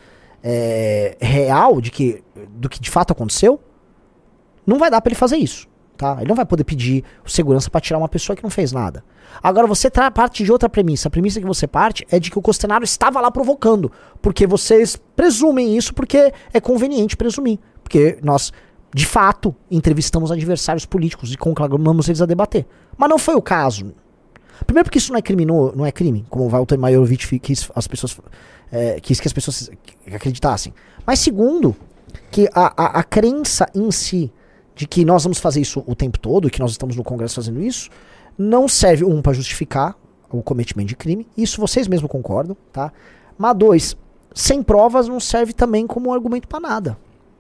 é, real de que, do que de fato aconteceu, não vai dar pra ele fazer isso, tá? Ele não vai poder pedir segurança pra tirar uma pessoa que não fez nada. Agora você parte de outra premissa. A premissa que você parte é de que o Costenaro estava lá provocando, porque vocês presumem isso porque é conveniente presumir. Porque nós, de fato, entrevistamos adversários políticos e conclamamos eles a debater. Mas não foi o caso. Primeiro porque isso não é criminoso, não é crime, como o Walter Maiorovitch quis, as pessoas, é, quis que as pessoas acreditassem. Mas segundo, que a, a, a crença em si de que nós vamos fazer isso o tempo todo, e que nós estamos no Congresso fazendo isso, não serve, um, para justificar o cometimento de crime, isso vocês mesmos concordam, tá? Mas dois, sem provas não serve também como argumento para nada.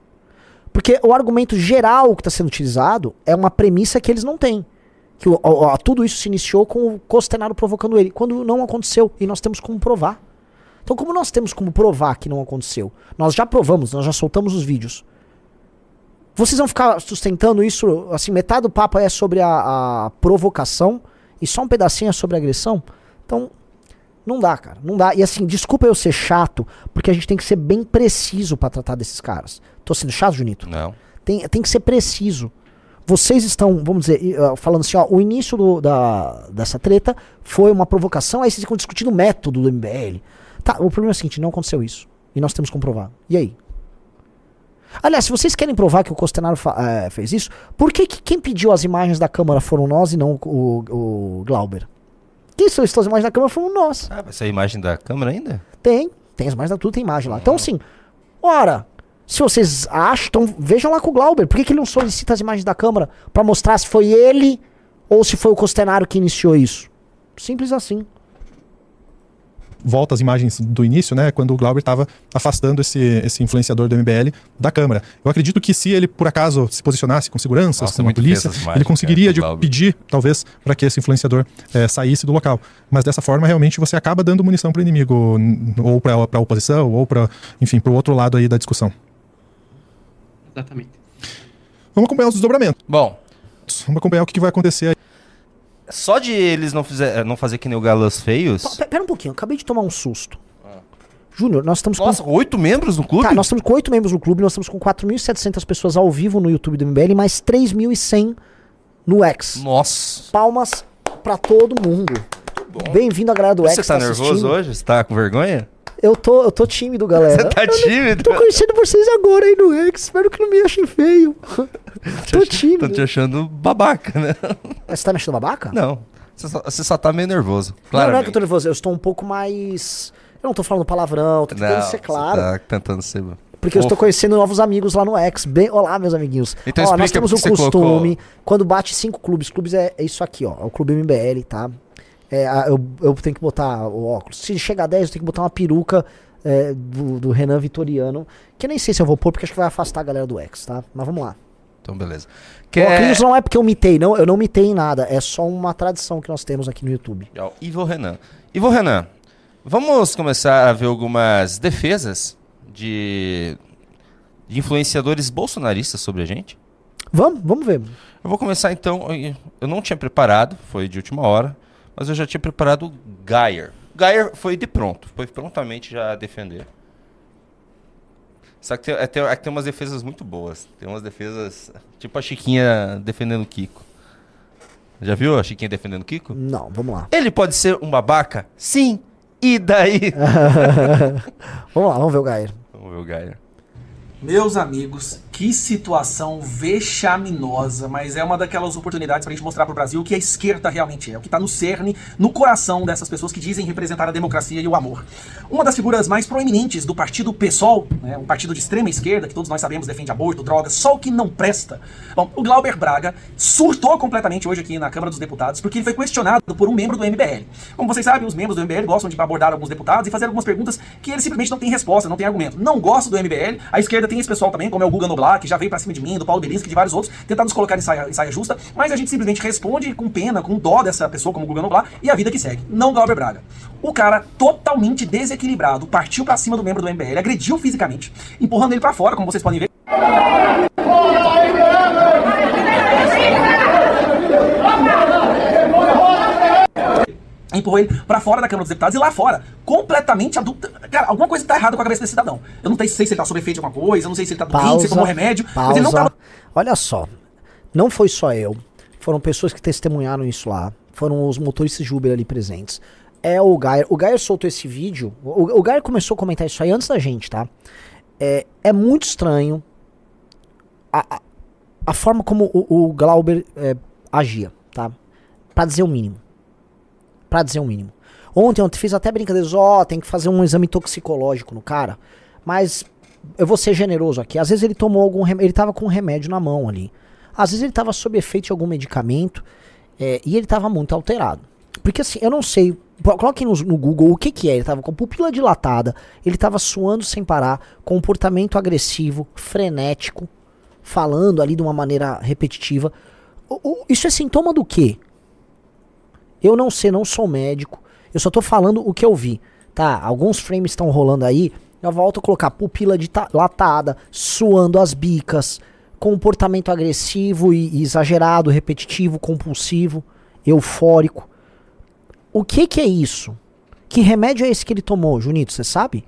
Porque o argumento geral que está sendo utilizado é uma premissa que eles não têm. Que o, o, tudo isso se iniciou com o Costenaro provocando ele, quando não aconteceu, e nós temos como provar. Então como nós temos como provar que não aconteceu? Nós já provamos, nós já soltamos os vídeos. Vocês vão ficar sustentando isso, assim, metade do papo é sobre a, a provocação e só um pedacinho é sobre a agressão? Então, não dá, cara, não dá. E assim, desculpa eu ser chato, porque a gente tem que ser bem preciso pra tratar desses caras. Tô sendo chato, Junito? Não. Tem, tem que ser preciso. Vocês estão, vamos dizer, uh, falando assim, ó, o início do, da, dessa treta foi uma provocação, aí vocês ficam discutindo o método do M B L. Tá, o problema é o seguinte, não aconteceu isso. E nós temos que comprovar. E aí? Aliás, se vocês querem provar que o Costenaro uh, fez isso, por que, que quem pediu as imagens da Câmara foram nós e não o, o Glauber? Quem solicitou as imagens da Câmara foram nós. Ah, vai ser a imagem da Câmara ainda? Tem, tem as imagens da tudo, tem imagem lá. Então, assim, ora, se vocês acham, então vejam lá com o Glauber. Por que, que ele não solicita as imagens da Câmara pra mostrar se foi ele ou se foi o Costenaro que iniciou isso? Simples assim. Volta às imagens do início, né, quando o Glauber estava afastando esse, esse influenciador do M B L da Câmara. Eu acredito que se ele, por acaso, se posicionasse com segurança, Nossa, com a polícia, imagens, ele conseguiria cara, de pedir, talvez, para que esse influenciador é, saísse do local. Mas dessa forma, realmente, você acaba dando munição para o inimigo, ou para a oposição, ou para, enfim, para o outro lado aí da discussão. Exatamente. Vamos acompanhar os desdobramentos. Bom, Vamos acompanhar o que, que vai acontecer aí. só de eles não, fizer, não fazer que nem o Galãs Feios... P pera um pouquinho, eu acabei de tomar um susto. Ah. Júnior, nós estamos Nossa, com... oito membros no clube? Tá, nós estamos com oito membros no clube, nós estamos com quatro mil e setecentas pessoas ao vivo no YouTube do M B L e mais três mil e cem no X. Nossa. Palmas pra todo mundo. Bem-vindo à galera do X. Você tá, tá nervoso assistindo. hoje? Você tá com vergonha? Eu tô, eu tô tímido, galera. Você tá tímido? Tô conhecendo vocês agora aí no X, espero que não me achem feio. Tô tímido. Tô te achando babaca, né? Você tá me achando babaca? Não. Você só, você só tá meio nervoso. Não, não é que eu tô nervoso, eu estou um pouco mais... Eu não tô falando palavrão, tô tentando ser claro. Você tá tentando ser... Porque eu estou conhecendo novos amigos lá no X. Bem, olá, meus amiguinhos. Então ó, nós temos um costume, colocou... quando bate cinco clubes, clubes é, é isso aqui, ó. É o clube M B L, tá? É, eu, eu tenho que botar o óculos. Se chegar a dez, eu tenho que botar uma peruca é, do, do Renan Vitoriano, que eu nem sei se eu vou pôr, porque acho que vai afastar a galera do X, tá? Mas vamos lá. Então, beleza. Que... O óculos não é porque eu mitei, não. Eu não mitei em nada. É só uma tradição que nós temos aqui no YouTube. Ivo Renan. Ivo Renan, vamos começar a ver algumas defesas de, de influenciadores bolsonaristas sobre a gente? Vamos, vamos ver. Eu vou começar então. Eu não tinha preparado, foi de última hora, mas eu já tinha preparado o Geyer. Geyer foi de pronto, foi prontamente já a defender. Só que tem, é, tem, é, tem umas defesas muito boas. Tem umas defesas, tipo a Chiquinha defendendo o Kiko. Já viu a Chiquinha defendendo o Kiko? Não, vamos lá. Ele pode ser um babaca? Sim. E daí? Vamos lá, vamos ver o Geyer. Vamos ver o Geyer. Meus amigos, que situação vexaminosa, mas é uma daquelas oportunidades pra gente mostrar pro Brasil o que a esquerda realmente é, o que tá no cerne, no coração dessas pessoas que dizem representar a democracia e o amor. Uma das figuras mais proeminentes do partido PSOL, né, um partido de extrema esquerda, que todos nós sabemos defende aborto, drogas, só o que não presta. Bom, o Glauber Braga surtou completamente hoje aqui na Câmara dos Deputados, porque ele foi questionado por um membro do M B L. Como vocês sabem, os membros do M B L gostam de abordar alguns deputados e fazer algumas perguntas que eles simplesmente não têm resposta, não têm argumento. Não gosto do M B L, a esquerda tem esse pessoal também, como é o Guga Noblar, que já veio pra cima de mim, do Paulo Belinsky, de vários outros, tentar nos colocar em saia, em saia justa, mas a gente simplesmente responde com pena, com dó dessa pessoa como o Guga Noblar, e a vida que segue. Não Glauber Braga. O cara, totalmente desequilibrado, partiu pra cima do membro do M B L, agrediu fisicamente, empurrando ele pra fora, como vocês podem ver. empurrou ele pra fora da Câmara dos Deputados e lá fora, completamente adulto. Cara, alguma coisa tá errada com a cabeça desse cidadão. Eu não sei se ele tá sob efeito de alguma coisa, eu não sei se ele tá doente, se ele tomou remédio, pausa. mas ele não tava... Olha só, não foi só eu, foram pessoas que testemunharam isso lá, foram os motoristas de Uber ali presentes. É o Gayer, o Gayer soltou esse vídeo, o, o Gayer começou a comentar isso aí antes da gente, tá? É, é muito estranho a, a, a forma como o, o Glauber é, agia, tá? Pra dizer o mínimo. Pra dizer o mínimo. Ontem eu fiz até brincadeiras, ó, oh, tem que fazer um exame toxicológico no cara. Mas eu vou ser generoso aqui. Às vezes ele tomou algum remédio, ele tava com um remédio na mão ali. Às vezes ele tava sob efeito de algum medicamento é, e ele tava muito alterado. Porque assim, eu não sei, coloquem no, no Google o que que é. Ele tava com pupila dilatada, ele tava suando sem parar, comportamento agressivo, frenético, falando ali de uma maneira repetitiva. O, o, isso é sintoma do quê? Eu não sei, não sou médico. Eu só tô falando o que eu vi, tá? Alguns frames estão rolando aí. Eu volto a colocar pupila dilatada, suando as bicas, comportamento agressivo e, e exagerado, repetitivo, compulsivo, eufórico. O que que é isso? Que remédio é esse que ele tomou, Junito? Você sabe?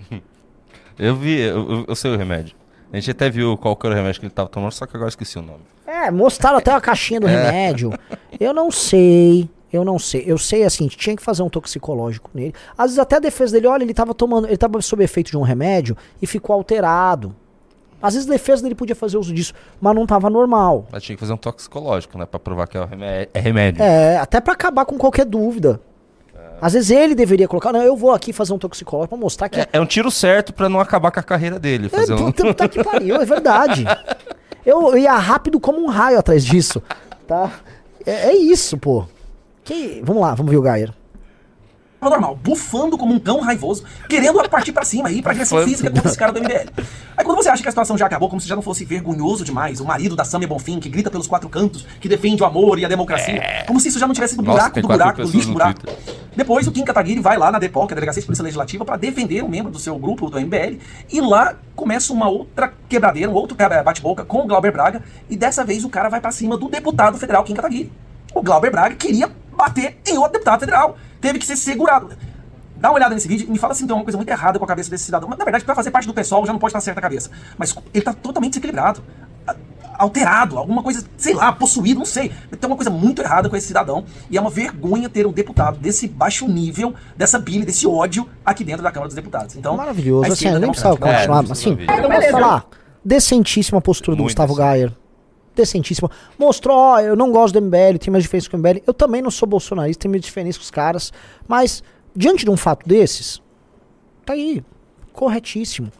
Eu vi, eu, eu sei o remédio. A gente até viu qual que era o remédio que ele tava tomando, só que agora esqueci o nome. É, mostraram até a caixinha do É. remédio. Eu não sei. Eu não sei. Eu sei assim, tinha que fazer um toxicológico nele. Às vezes até a defesa dele, olha, ele tava tomando, ele tava sob efeito de um remédio e ficou alterado. Às vezes a defesa dele podia fazer uso disso, mas não tava normal. Mas tinha que fazer um toxicológico, né? Pra provar que é, o remédio, é remédio. É, até pra acabar com qualquer dúvida. Às vezes ele deveria colocar, não, eu vou aqui fazer um toxicológico pra mostrar que... É, é um tiro certo pra não acabar com a carreira dele. Fazer É, um... puta, puta que pariu, é verdade. Eu ia rápido como um raio atrás disso, tá? É, é isso, pô. Que... Vamos lá, vamos ver o Gayer. normal, bufando como um cão raivoso, querendo partir pra cima aí, pra agressão Bufando. física contra esse cara do M B L. Aí quando você acha que a situação já acabou, como se já não fosse vergonhoso demais, o marido da Samia Bonfim, que grita pelos quatro cantos, que defende o amor e a democracia, É. como se isso já não tivesse sido Nossa, buraco tem do quatro buraco, do pessoas lixo do no buraco. Twitter. Depois o Kim Kataguiri vai lá na DEPOL, que é a Delegacia de Polícia Legislativa, pra defender um membro do seu grupo, do M B L, e lá começa uma outra quebradeira, um outro bate-boca com o Glauber Braga, e dessa vez o cara vai pra cima do deputado federal Kim Kataguiri. O Glauber Braga queria bater em outro deputado federal, teve que ser segurado. Dá uma olhada nesse vídeo e me fala se tem uma coisa muito errada com a cabeça desse cidadão. Mas, na verdade, pra fazer parte do pessoal já não pode estar certa a cabeça. Mas ele tá totalmente desequilibrado, a- alterado, alguma coisa, sei lá, possuído, não sei. Tem uma coisa muito errada com esse cidadão e é uma vergonha ter um deputado desse baixo nível, dessa bile, desse ódio aqui dentro da Câmara dos Deputados. Então, Maravilhoso, a assim, esquerda eu nem precisava democrática- É, continuar, não mas assim, precisa ver. eu posso falar, decentíssima postura do Muito Gustavo decente. Gayer. Decentíssima. Mostrou, ó, eu não gosto do M B L, tem mais diferença com o M B L. Eu também não sou bolsonarista, tenho minha diferença com os caras. Mas, diante de um fato desses, tá aí, corretíssimo.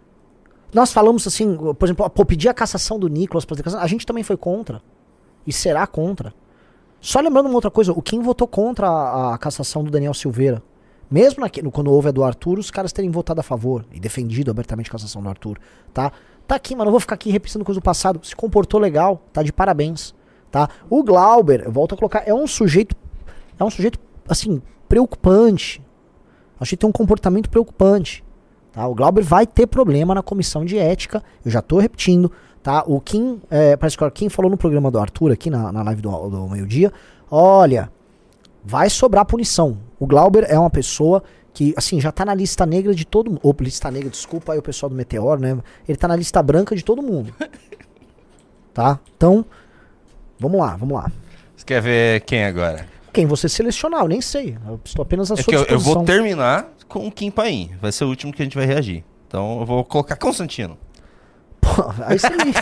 Nós falamos assim, por exemplo, pô, pedir a cassação do Nicolas, pra ter cassação, a gente também foi contra. E será contra. Só lembrando uma outra coisa, o Kim votou contra a, a cassação do Daniel Silveira. Mesmo naque- no- quando houve a do Arthur, os caras terem votado a favor e defendido abertamente a cassação do Arthur, tá? Tá aqui, mano, não vou ficar aqui repetindo coisa do passado. Se comportou legal, tá de parabéns, tá? O Glauber, eu volto a colocar, é um sujeito, é um sujeito, assim, preocupante. Acho que tem um comportamento preocupante, tá? O Glauber vai ter problema na comissão de ética, eu já tô repetindo, tá? O Kim, é, parece que o Kim falou no programa do Arthur aqui, na, na live do, do meio-dia, olha, vai sobrar punição. O Glauber é uma pessoa que, assim, já tá na lista negra de todo mundo. Ou lista negra, desculpa aí o pessoal do Meteoro, né? Ele tá na lista branca de todo mundo. Tá? Então, vamos lá, vamos lá. Você quer ver quem agora? Quem você selecionar, eu nem sei. Eu estou apenas à É sua que eu, eu disposição. vou terminar com o Kim Paim. Vai ser o último que a gente vai reagir. Então eu vou colocar Constantino. Pô, aí você me...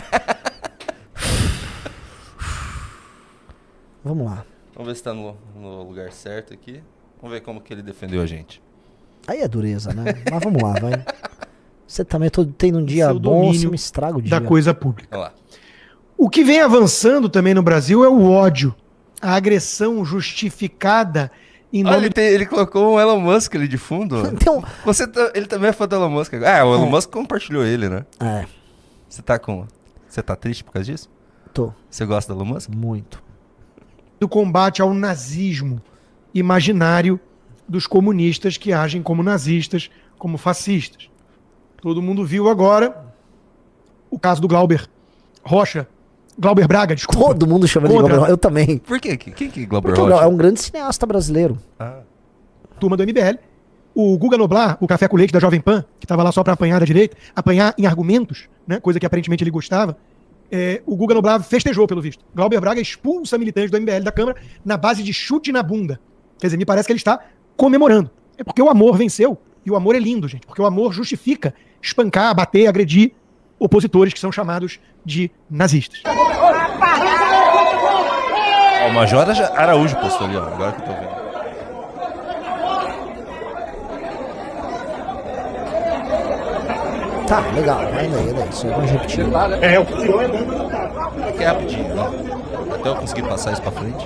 Vamos lá. Vamos ver se tá no, no lugar certo aqui. Vamos ver como que ele defendeu a gente. Aí é dureza, né? Mas vamos lá, vai. Você também tô tendo um dia Seu bom, domínio você me estraga o dia. da coisa pública. Olha lá. O que vem avançando também no Brasil é o ódio, a agressão justificada em Olha, nome ele, tem- ele colocou o Elon Musk ali de fundo. Então, Você tá- ele também é fã do Elon Musk. Ah, o Elon É. Musk compartilhou ele, né? é, Você tá com... Você tá triste por causa disso? tô Você gosta do Elon Musk? muito. do combate ao nazismo imaginário dos comunistas que agem como nazistas, como fascistas. Todo mundo viu agora o caso do Glauber Rocha, Glauber Braga, desculpa. Todo mundo chama de Contra. Glauber Rocha. Eu também. Por quê? Quem que é Glauber Porque o Rocha? Glauber é um grande cineasta brasileiro. Ah, turma do M B L. O Guga Noblar, o café com leite da Jovem Pan, que estava lá só para apanhar da direita, apanhar em argumentos, né, coisa que aparentemente ele gostava, é, o Guga Noblar festejou, pelo visto. Glauber Braga expulsa militante do M B L da Câmara na base de chute na bunda. Quer dizer, me parece que ele está comemorando. É porque o amor venceu, e o amor é lindo, gente, porque o amor justifica espancar, bater, agredir opositores que são chamados de nazistas. Ó, o Major Araújo postou ali, ó, agora que eu tô vendo. Tá, legal, vai daí, daí, isso aí vamos repetir. É, o Aqui é rapidinho, né? Até eu conseguir passar isso pra frente.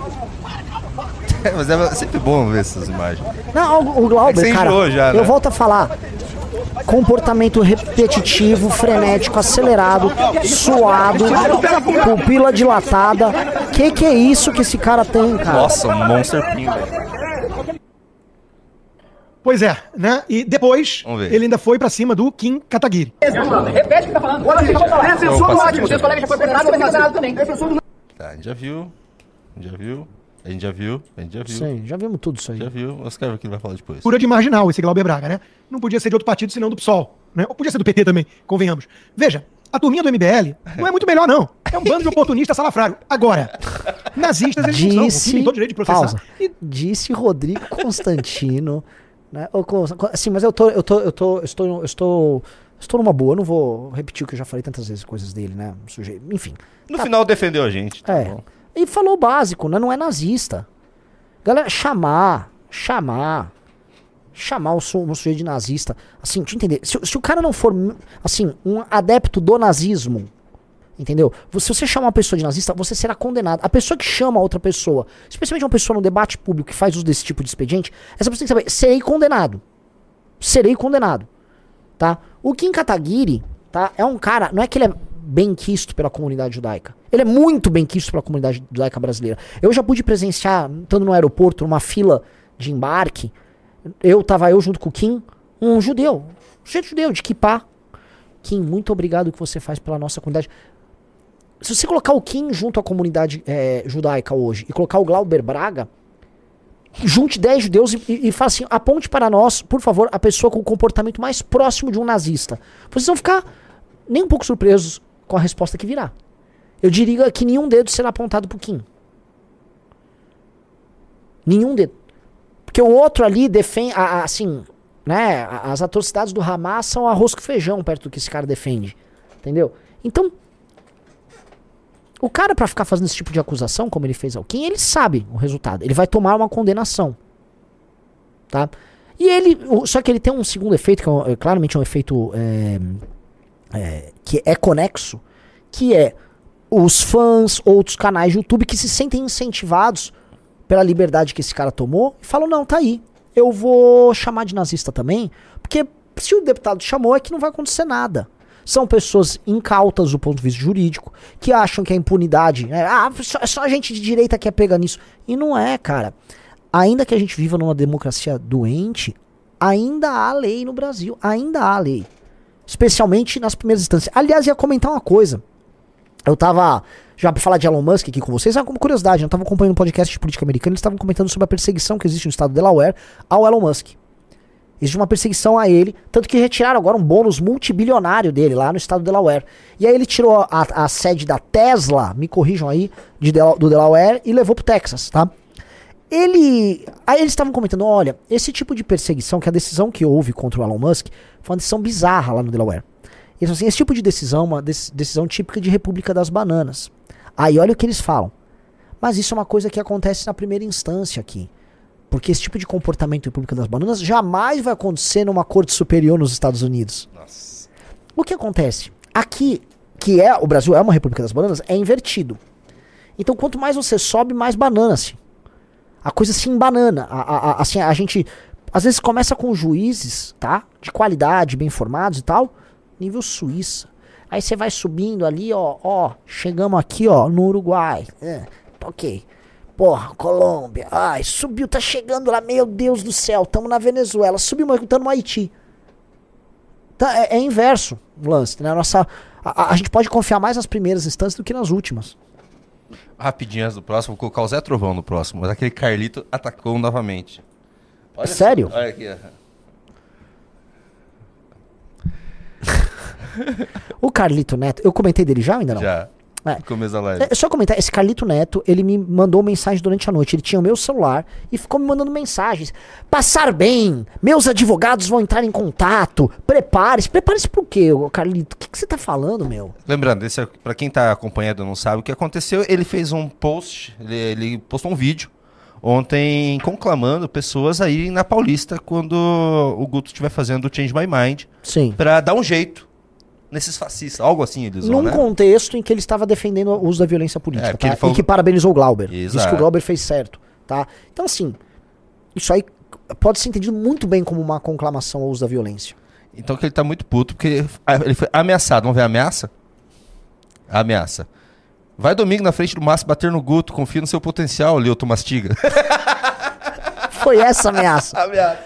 Mas é sempre bom ver essas imagens. Não, o, o Glauber, É que você cara, enjoou já, né? eu volto a falar. Comportamento repetitivo, frenético, acelerado, suado, pupila dilatada. Que que é isso que esse cara tem, cara? Nossa, um Monster Pin, velho. Pois é, né? E depois, Vamos ver. ele ainda foi pra cima do Kim Kataguiri. Repete o que tá falando. Olha, vocês vão falar. É censura no ódio. Seus colegas já foram condenados, vai ser também. É censura no... Tá, a gente já viu. A gente já viu. A gente já viu. A gente já viu. Sim, já vimos tudo isso aí. Já viu. Os caras que vai falar depois. Pura de marginal, esse Glauber Braga, né? Não podia ser de outro partido senão do P SOL, né? Ou podia ser do P T também, convenhamos. Veja, a turminha do M B L não é muito melhor, não. É um bando de oportunistas salafrário. Agora, nazistas eles não são, Disse, têm todo direito de processar. pausa. E Disse Rodrigo Constantino, né? Ô, Con- Assim, mas eu tô, eu tô, eu tô, eu estou, eu estou, estou numa boa. Eu não vou repetir o que eu já falei tantas vezes, coisas dele, né? Sujeito, enfim. No final defendeu a gente. Tá É. bom. E falou o básico, né? Não é nazista. Galera, chamar, chamar, chamar o su- um sujeito de nazista, assim, deixa eu entender. Se, se o cara não for, assim, um adepto do nazismo, entendeu? Se você chamar uma pessoa de nazista, você será condenado. A pessoa que chama a outra pessoa, especialmente uma pessoa no debate público que faz uso desse tipo de expediente, essa pessoa tem que saber, serei condenado. Serei condenado, tá? O Kim Kataguiri, tá? É um cara, não é que ele é bem quisto pela comunidade judaica. Ele é muito bem quisto pela comunidade judaica brasileira. Eu já pude presenciar, estando no aeroporto, numa fila de embarque, eu tava eu junto com o Kim, um judeu, um sujeito judeu, de kippah. Kim, muito obrigado o que você faz pela nossa comunidade. Se você colocar o Kim junto à comunidade é, judaica hoje e colocar o Glauber Braga, junte dez judeus e, e, e fala assim, aponte para nós, por favor, a pessoa com o comportamento mais próximo de um nazista. Vocês vão ficar nem um pouco surpresos com a resposta que virá. Eu diria que nenhum dedo será apontado pro Kim. Nenhum dedo. Porque o outro ali defende, a- a- assim, né, a- as atrocidades do Hamas são arroz com feijão perto do que esse cara defende. Entendeu? Então, o cara, pra ficar fazendo esse tipo de acusação, como ele fez ao Kim, ele sabe o resultado. Ele vai tomar uma condenação. Tá? E ele, o- só que ele tem um segundo efeito, que é, um- é claramente um efeito é, é, que é conexo, que é os fãs, outros canais de YouTube que se sentem incentivados pela liberdade que esse cara tomou e falam, não, tá aí, eu vou chamar de nazista também, porque se o deputado chamou é que não vai acontecer nada. São pessoas incautas do ponto de vista jurídico, que acham que a impunidade, né, ah, só, só a gente de direita quer pegar nisso. E não é, cara. Ainda que a gente viva numa democracia doente, ainda há lei no Brasil, ainda há lei. Especialmente nas primeiras instâncias. Aliás, ia comentar uma coisa. Eu tava, já pra falar de Elon Musk aqui com vocês, é uma curiosidade, eu tava acompanhando um podcast de política americana, eles estavam comentando sobre a perseguição que existe no estado de Delaware ao Elon Musk. Existe uma perseguição a ele, tanto que retiraram agora um bônus multibilionário dele lá no estado de Delaware. E aí ele tirou a, a sede da Tesla, me corrijam aí, de Del, do Delaware, e levou pro Texas, tá? Ele... Aí eles estavam comentando, olha, esse tipo de perseguição, que a decisão que houve contra o Elon Musk, foi uma decisão bizarra lá no Delaware. Então, assim, esse tipo de decisão, uma decisão típica de República das Bananas. Aí olha o que eles falam. Mas isso é uma coisa que acontece na primeira instância aqui. Porque esse tipo de comportamento em República das Bananas jamais vai acontecer numa corte superior nos Estados Unidos. Nossa. O que acontece? Aqui, que é o Brasil é uma República das Bananas, é invertido. Então, quanto mais você sobe, mais banana-se. A coisa se embanana. A, a, a, assim, a gente, às vezes, começa com juízes, tá? De qualidade, bem formados e tal. Nível Suíça. Aí você vai subindo ali, ó, ó, chegamos aqui, ó, no Uruguai. É, ok. Porra, Colômbia. Ai, subiu, tá chegando lá, meu Deus do céu, tamo na Venezuela. Subimos, tamo no Haiti. Tá, é, é inverso o lance, né? Nossa, a, a, a gente pode confiar mais nas primeiras instâncias do que nas últimas. Rapidinho antes do próximo, vou colocar o Zé Trovão no próximo, mas aquele Carlito atacou novamente. Olha Sério? Só, olha aqui, ó. O Carlito Neto, eu comentei dele já ou ainda não? Já. É. No começo da live. É só comentar, esse Carlito Neto, ele me mandou mensagem durante a noite. Ele tinha o meu celular e ficou me mandando mensagens. Passar bem, meus advogados vão entrar em contato. Prepare-se. Prepare-se pro quê, ô Carlito? O que, que você tá falando, meu? Lembrando, esse é, pra quem tá acompanhando e não sabe o que aconteceu, ele fez um post, ele, ele postou um vídeo ontem conclamando pessoas a irem na Paulista quando o Guto estiver fazendo o Change My Mind Sim. pra dar um jeito nesses fascistas, algo assim eles vão, Num né? contexto em que ele estava defendendo o uso da violência política, É, porque tá? ele falou- E que parabenizou o Glauber. Disse Exato. que o Glauber fez certo, tá? Então, assim, isso aí pode ser entendido muito bem como uma conclamação ao uso da violência. Então que ele tá muito puto, porque ele foi ameaçado. Vamos ver a ameaça? A ameaça. Vai domingo na frente do Márcio bater no Guto, confia no seu potencial, Leuto Mastiga. Foi essa a ameaça. Ameaça.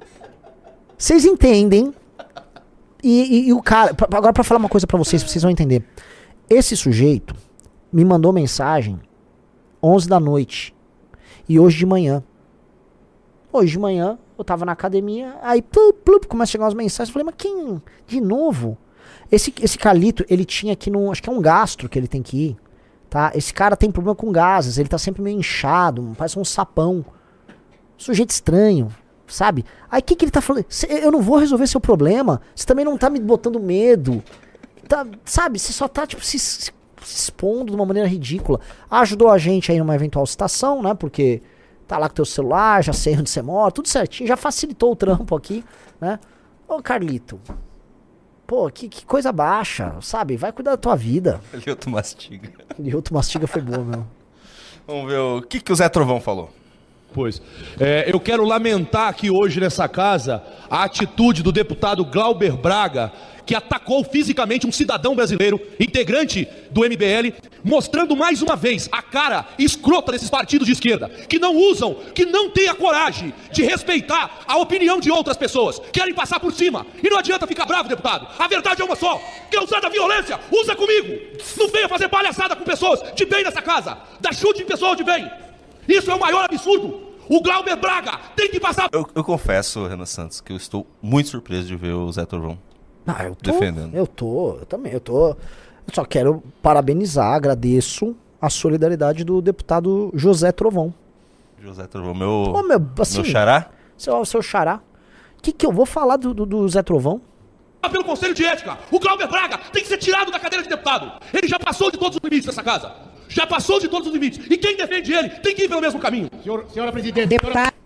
Vocês entendem? E, e- e o cara... pra- Agora, pra falar uma coisa pra vocês, vocês vão entender. Esse sujeito me mandou mensagem onze da noite. E hoje de manhã. Hoje de manhã, eu tava na academia, aí plup, plup, começa a chegar umas mensagens. Eu falei, mas quem? De novo? Esse, esse Carlito, ele tinha aqui no... Acho que é um gastro que ele tem que ir. Tá? Esse cara tem problema com gases, ele tá sempre meio inchado, parece um sapão. Sujeito estranho, sabe? Aí o que, que ele tá falando? Cê- eu não vou resolver seu problema. Você também não tá me botando medo. Tá, sabe? Você só tá, tipo, se, se expondo de uma maneira ridícula. Ajudou a gente aí numa eventual citação, né? Porque tá lá com teu celular, já sei onde você mora, tudo certinho. Já facilitou o trampo aqui, né? Ô, Carlito. Pô, que, que coisa baixa, sabe? Vai cuidar da tua vida. Leuto Mastiga. E outro mastiga foi boa, meu. Vamos ver o que, que o Zé Trovão falou. Pois. É, eu quero lamentar aqui hoje nessa casa a atitude do deputado Glauber Braga, que atacou fisicamente um cidadão brasileiro, integrante do M B L, mostrando mais uma vez a cara escrota desses partidos de esquerda, que não usam, que não têm a coragem de respeitar a opinião de outras pessoas, querem passar por cima. E não adianta ficar bravo, deputado. A verdade é uma só. Quer usar da violência? Usa comigo. Não venha fazer palhaçada com pessoas de bem nessa casa. Dá chute em pessoas de bem. Isso é o maior absurdo. O Glauber Braga tem que passar... Eu, eu confesso, Renan Santos, que eu estou muito surpreso de ver o Zé Trovão Ah, eu tô, defendendo. Eu tô, eu também, eu tô. Eu só quero parabenizar, agradeço a solidariedade do deputado José Trovão. José Trovão, meu, Ô, meu, assim, meu xará. Seu, seu xará. O que, que eu vou falar do, do, do Zé Trovão? pelo Conselho de Ética. O Glauber Braga tem que ser tirado da cadeira de deputado. Ele já passou de todos os limites dessa casa. Já passou de todos os limites. E quem defende ele tem que ir pelo mesmo caminho. Senhor, senhora presidente, Deputado.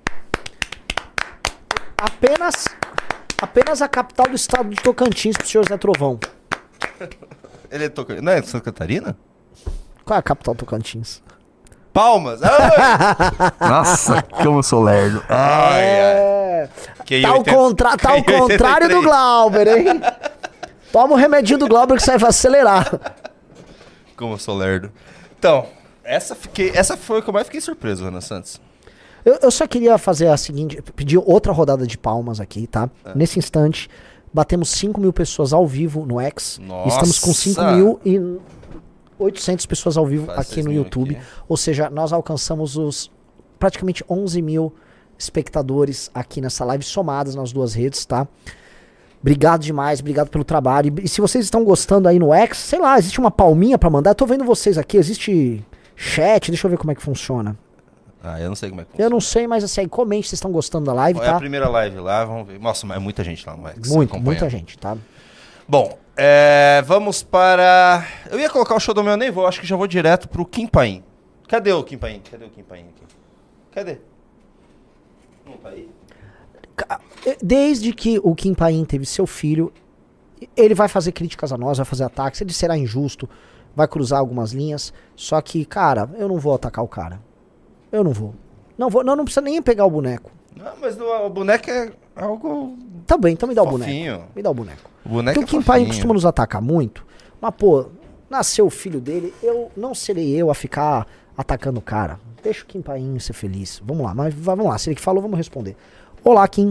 Apenas, apenas a capital do estado de Tocantins pro senhor Zé Trovão. Ele é Tocantins. Não é Santa Catarina? Qual é a capital do Tocantins? Palmas! Ai! Nossa, como eu sou lerdo. Ai, ai. É. Que Tá ao, oitenta contra... tá ao que oitenta e contrário do três. Glauber, hein? Toma o remedinho do Glauber que você vai acelerar. Como eu sou lerdo. Então, essa, fiquei, essa foi o que eu mais fiquei surpreso, Renan Santos. Eu, eu só queria fazer a seguinte, pedir outra rodada de palmas aqui, tá? É. Nesse instante, batemos cinco mil pessoas ao vivo no X. Nossa! Estamos com cinco mil e oitocentas pessoas ao vivo Quase aqui seis no mil YouTube. aqui. Ou seja, nós alcançamos os praticamente onze mil espectadores aqui nessa live, somadas nas duas redes, tá? Obrigado demais, obrigado pelo trabalho. E, e se vocês estão gostando aí no X, sei lá, existe uma palminha pra mandar? Eu tô vendo vocês aqui, existe chat, deixa eu ver como é que funciona. Ah, eu não sei como é que Eu não sei, mas assim, aí, comente se vocês estão gostando da live, É tá? a primeira live lá, vamos ver. Nossa, mas é muita gente lá no X. Muito, acompanhando. muita gente, tá? Bom, é, vamos para... Eu ia colocar o show do meu, nem vou. Acho que já vou direto pro Kim Paim. Cadê o Kim Paim? Cadê o Kim Paim aqui? Cadê? Não tá aí? Ca- Desde que o Kim Paim teve seu filho, ele vai fazer críticas a nós, vai fazer ataques, ele será injusto, vai cruzar algumas linhas. Só que, cara, eu não vou atacar o cara. Eu não vou. Não vou, não, não precisa nem pegar o boneco. Não, mas o, o boneco é algo Tá bem, então me dá o fofinho. boneco. Me dá o boneco. O boneco Porque o é Kim Paim fofinho. costuma nos atacar muito, mas, pô, nasceu o filho dele, eu não serei eu a ficar atacando o cara. Deixa o Kim Paim ser feliz. Vamos lá, mas vamos lá. Se ele que falou, vamos responder. Olá, Kim.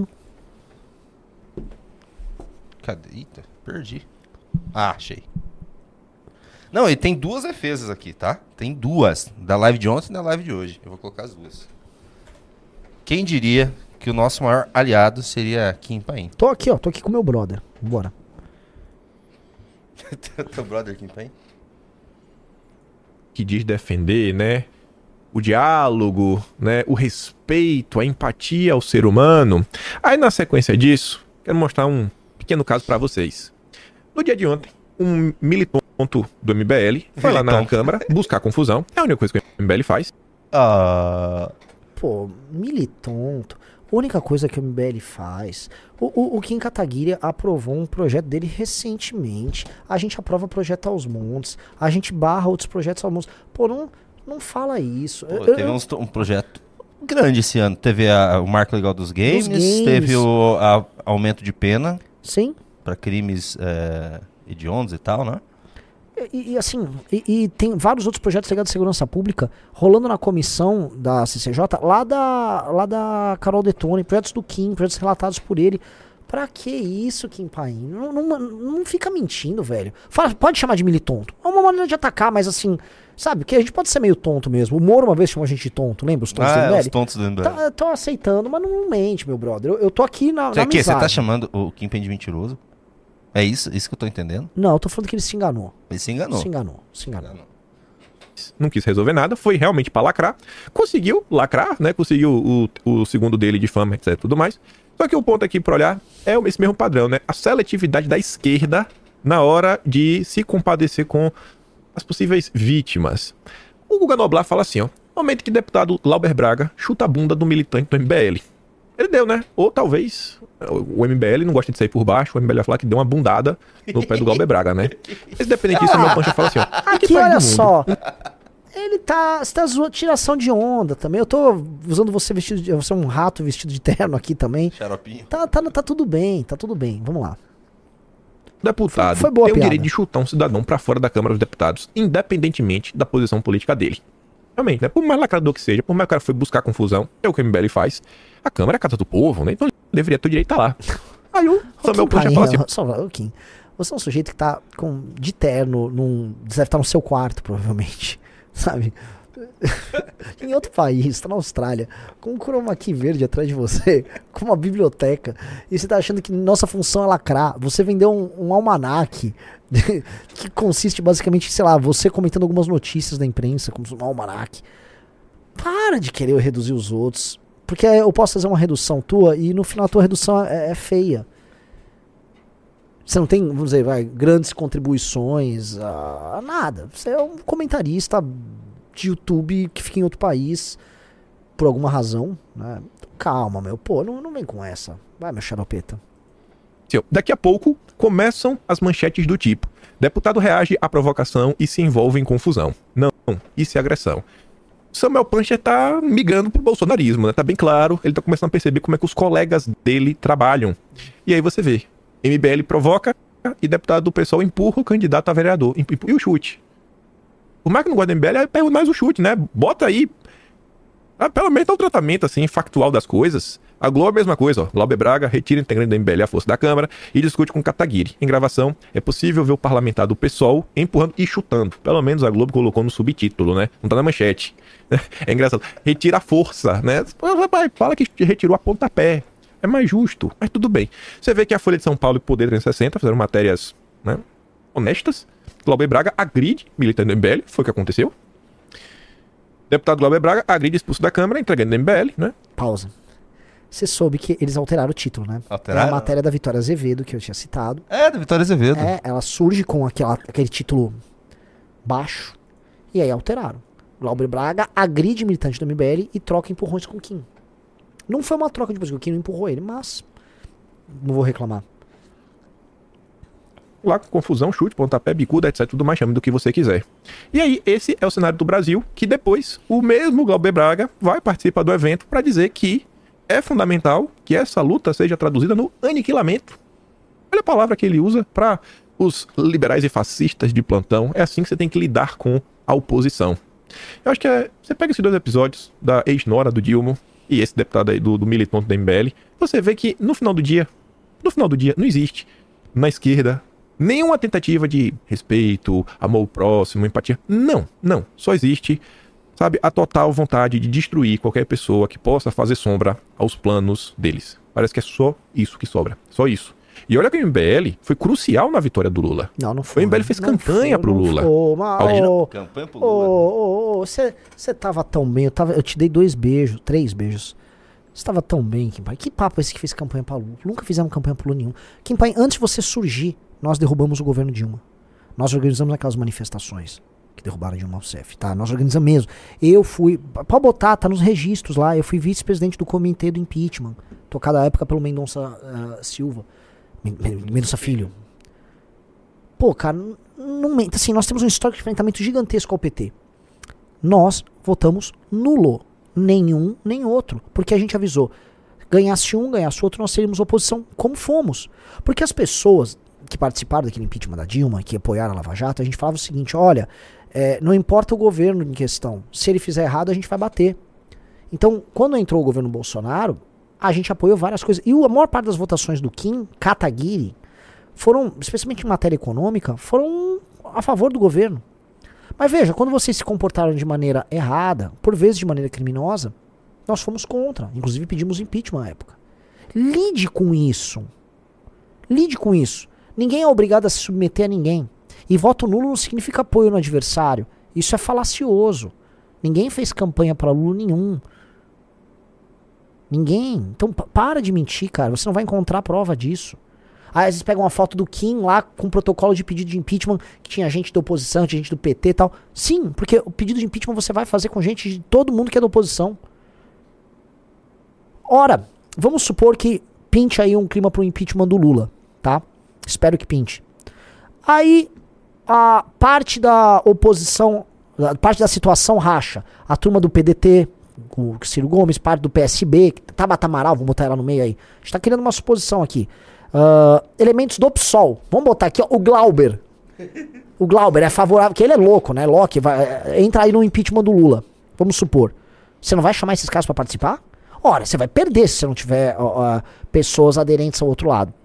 Cadê? Eita, perdi. Ah, achei. Não, ele tem duas defesas aqui, tá? Tem duas. Da live de ontem e da live de hoje. Eu vou colocar as duas. Quem diria que o nosso maior aliado seria Kim Paim. Tô aqui, ó. Tô aqui com meu brother. Bora. Teu brother Kim Paim? Que diz defender, né, o diálogo, né, o respeito, a empatia ao ser humano. Aí, na sequência disso, quero mostrar um pequeno caso para vocês. No dia de ontem, um militonto do M B L foi lá na Câmara buscar confusão. É a única coisa que o M B L faz. Ah... Pô, militonto. A única coisa que o M B L faz... O, o, o Kim Kataguiri aprovou um projeto dele recentemente. A gente aprova projeto aos montes. A gente barra outros projetos aos montes. Pô, não, não fala isso. Pô, eu, teve eu, uns, um projeto grande esse ano. Teve a, o marco legal dos games, Dos games. teve o a, aumento de pena Sim. para crimes é, hediondos e tal, né? E, e assim, e, e tem vários outros projetos ligados à segurança pública rolando na comissão da C C J, lá da, lá da Carol Detone, projetos do Kim, projetos relatados por ele. Pra que isso, Kim Paim? Não, não, não fica mentindo, velho. Fala, pode chamar de militonto. É uma maneira de atacar, mas assim, sabe, que a gente pode ser meio tonto mesmo. O Moro uma vez chamou a gente de tonto, lembra? Os tontos Ah, do é, M B L? os tontos do M B L. Tá, tô aceitando, mas não mente, meu brother. Eu, eu tô aqui na, Você, na que, você amizade. tá chamando o Kim Paim de mentiroso? É isso, isso que eu tô entendendo? Não, eu tô falando que ele se enganou. Ele se enganou. Se enganou, se enganou. Não quis resolver nada, foi realmente pra lacrar. Conseguiu lacrar, né? Conseguiu o, o segundo dele de fama, etc, tudo mais. Só que o ponto aqui pra olhar é esse mesmo padrão, né? A seletividade da esquerda na hora de se compadecer com as possíveis vítimas. O Guga Noblar fala assim, ó. Momento que o deputado Glauber Braga chuta a bunda do militante do M B L. Ele deu, né? Ou talvez o M B L não gosta de sair por baixo, o M B L vai falar que deu uma bundada no pé do Glauber Braga, né? Mas independente disso, o meu pancha fala assim, ó. Aqui, olha só. Ele tá. Você tá zoando tiração de onda também. Eu tô usando você vestido de. Você é um rato vestido de terno aqui também. Xaropinho. Tá, tá, tá tudo bem, tá tudo bem. Vamos lá. O deputado Foi- foi boa a tem o piada. direito de chutar um cidadão pra fora da Câmara dos Deputados, independentemente da posição política dele. Realmente, né? Por mais lacrador que seja, por mais que o cara foi buscar confusão, é o que o M B L faz. A Câmara é a casa do povo, né? Então ele deveria ter o direito de estar lá. Aí o Samuel Pancha fala assim, Só, ô, Kim, você é um sujeito que tá com, de terno, num, deve estar no seu quarto, provavelmente. Sabe? Em outro país, tá na Austrália, com um chroma key verde atrás de você, com uma biblioteca, e você tá achando que nossa função é lacrar. Você vendeu um, um almanaque que consiste basicamente, sei lá, você comentando algumas notícias da imprensa, como um almanaque. Para de querer reduzir os outros, porque eu posso fazer uma redução tua e no final a tua redução é, é feia. Você não tem, vamos dizer, vai, grandes contribuições a, a nada. Você é um comentarista de YouTube que fica em outro país por alguma razão, né? Calma, meu. Pô, não, não vem com essa. Vai, meu xaropeta. daqui a pouco começam as manchetes do tipo: deputado reage à provocação e se envolve em confusão. Não, isso é agressão. Samuel Pancha tá migrando pro bolsonarismo, né? Tá bem claro, ele tá começando a perceber como é que os colegas dele trabalham. E aí você vê, M B L provoca e deputado do pessoal empurra o candidato a vereador. E o chute. Por mais que não gosta do M B L, pega mais o chute, né? Bota aí. Ah, pelo menos dá um tratamento assim, factual das coisas. A Globo é a mesma coisa, ó. Glauber Braga retira integrante do M B L à força da Câmara e discute com Kataguiri. Em gravação, é possível ver o parlamentar do PSOL empurrando e chutando. Pelo menos a Globo colocou no subtítulo, né? Não tá na manchete. É engraçado. Retira a força, né? Rapaz, fala que retirou a pontapé. É mais justo, mas tudo bem. Você vê que a Folha de São Paulo e o Poder trezentos e sessenta fizeram matérias, né, honestas. Glauber Braga agride militante do M B L, foi o que aconteceu. Deputado Glauber Braga agride expulso da Câmara, entregando do M B L, né? Pausa. Você soube que eles alteraram o título, né? Alteraram? É a matéria da Vitória Azevedo, que eu tinha citado. É, da Vitória Azevedo. É, ela surge com aquela, aquele título baixo, e aí alteraram. Glauber Braga agride militante do M B L e troca empurrões com o Kim. Não foi uma troca de música, o Kim não empurrou ele, mas não vou reclamar. Lá com confusão, chute, pontapé, bicuda, etc, tudo mais, chame do que você quiser. E aí, esse é o cenário do Brasil, que depois o mesmo Glauber Braga vai participar do evento para dizer que é fundamental que essa luta seja traduzida no aniquilamento. Olha a palavra que ele usa para os liberais e fascistas de plantão. É assim que você tem que lidar com a oposição. Eu acho que é, você pega esses dois episódios da ex-nora do Dilma e esse deputado aí do, do militante da M B L, você vê que no final do dia, no final do dia, não existe na esquerda nenhuma tentativa de respeito, amor ao próximo, empatia. Não, não. Só existe sabe, a total vontade de destruir qualquer pessoa que possa fazer sombra aos planos deles. Parece que é só isso que sobra, só isso. E olha que o M B L foi crucial na vitória do Lula. Não, não foi. O M B L fez não campanha foi, pro não Lula. Foi, mas, Alguém- ô, Campanha pro Lula. Você tava tão bem, eu, tava, eu te dei dois beijos, três beijos. Você tava tão bem, Kim Pai. Que papo é esse que fez campanha pra Lula? Nunca fizemos campanha pro Lula nenhum. Kim Pai, antes de você surgir, nós derrubamos o governo Dilma. Nós organizamos aquelas manifestações que derrubaram Dilma Rousseff, tá? Nós organizamos mesmo. Eu fui, pode botar, tá nos registros lá, eu fui vice-presidente do comitê do impeachment, tocado à época pelo Mendonça uh, Silva. Mendonça Filho. Pô, cara, não mente. Assim, nós temos um histórico de enfrentamento gigantesco ao P T. Nós votamos nulo. Nenhum, nem outro. Porque a gente avisou. Ganhasse um, ganhasse outro, nós seríamos oposição como fomos. Porque as pessoas que participaram daquele impeachment da Dilma, que apoiaram a Lava Jato, a gente falava o seguinte, olha, é, não importa o governo em questão. Se ele fizer errado, a gente vai bater. Então, quando entrou o governo Bolsonaro, a gente apoiou várias coisas. E a maior parte das votações do Kim Kataguiri foram, especialmente em matéria econômica, foram a favor do governo. Mas veja, quando vocês se comportaram de maneira errada, por vezes de maneira criminosa, nós fomos contra. Inclusive pedimos impeachment na época. Lide com isso. Lide com isso. Ninguém é obrigado a se submeter a ninguém. E voto nulo não significa apoio no adversário. Isso é falacioso. Ninguém fez campanha para Lula nenhum. Ninguém. Então para de mentir, cara. Você não vai encontrar prova disso. Aí às vezes pegam uma foto do Kim lá com protocolo de pedido de impeachment, que tinha gente da oposição, tinha gente do P T e tal. Sim, porque o pedido de impeachment você vai fazer com gente de todo mundo que é da oposição. Ora, vamos supor que pinte aí um clima pro impeachment do Lula, tá? Espero que pinte. Aí a parte da oposição, a parte da situação racha. A turma do P D T, o Ciro Gomes, parte do P S B, Tabata Amaral, vamos botar ela no meio aí. A gente tá criando uma suposição aqui. Uh, elementos do P SOL. Vamos botar aqui, ó, o Glauber. O Glauber é favorável, que ele é louco, né? Locke, vai, é, entra aí no impeachment do Lula. Vamos supor. Você não vai chamar esses caras pra participar? Ora, você vai perder se você não tiver uh, uh, pessoas aderentes ao outro lado.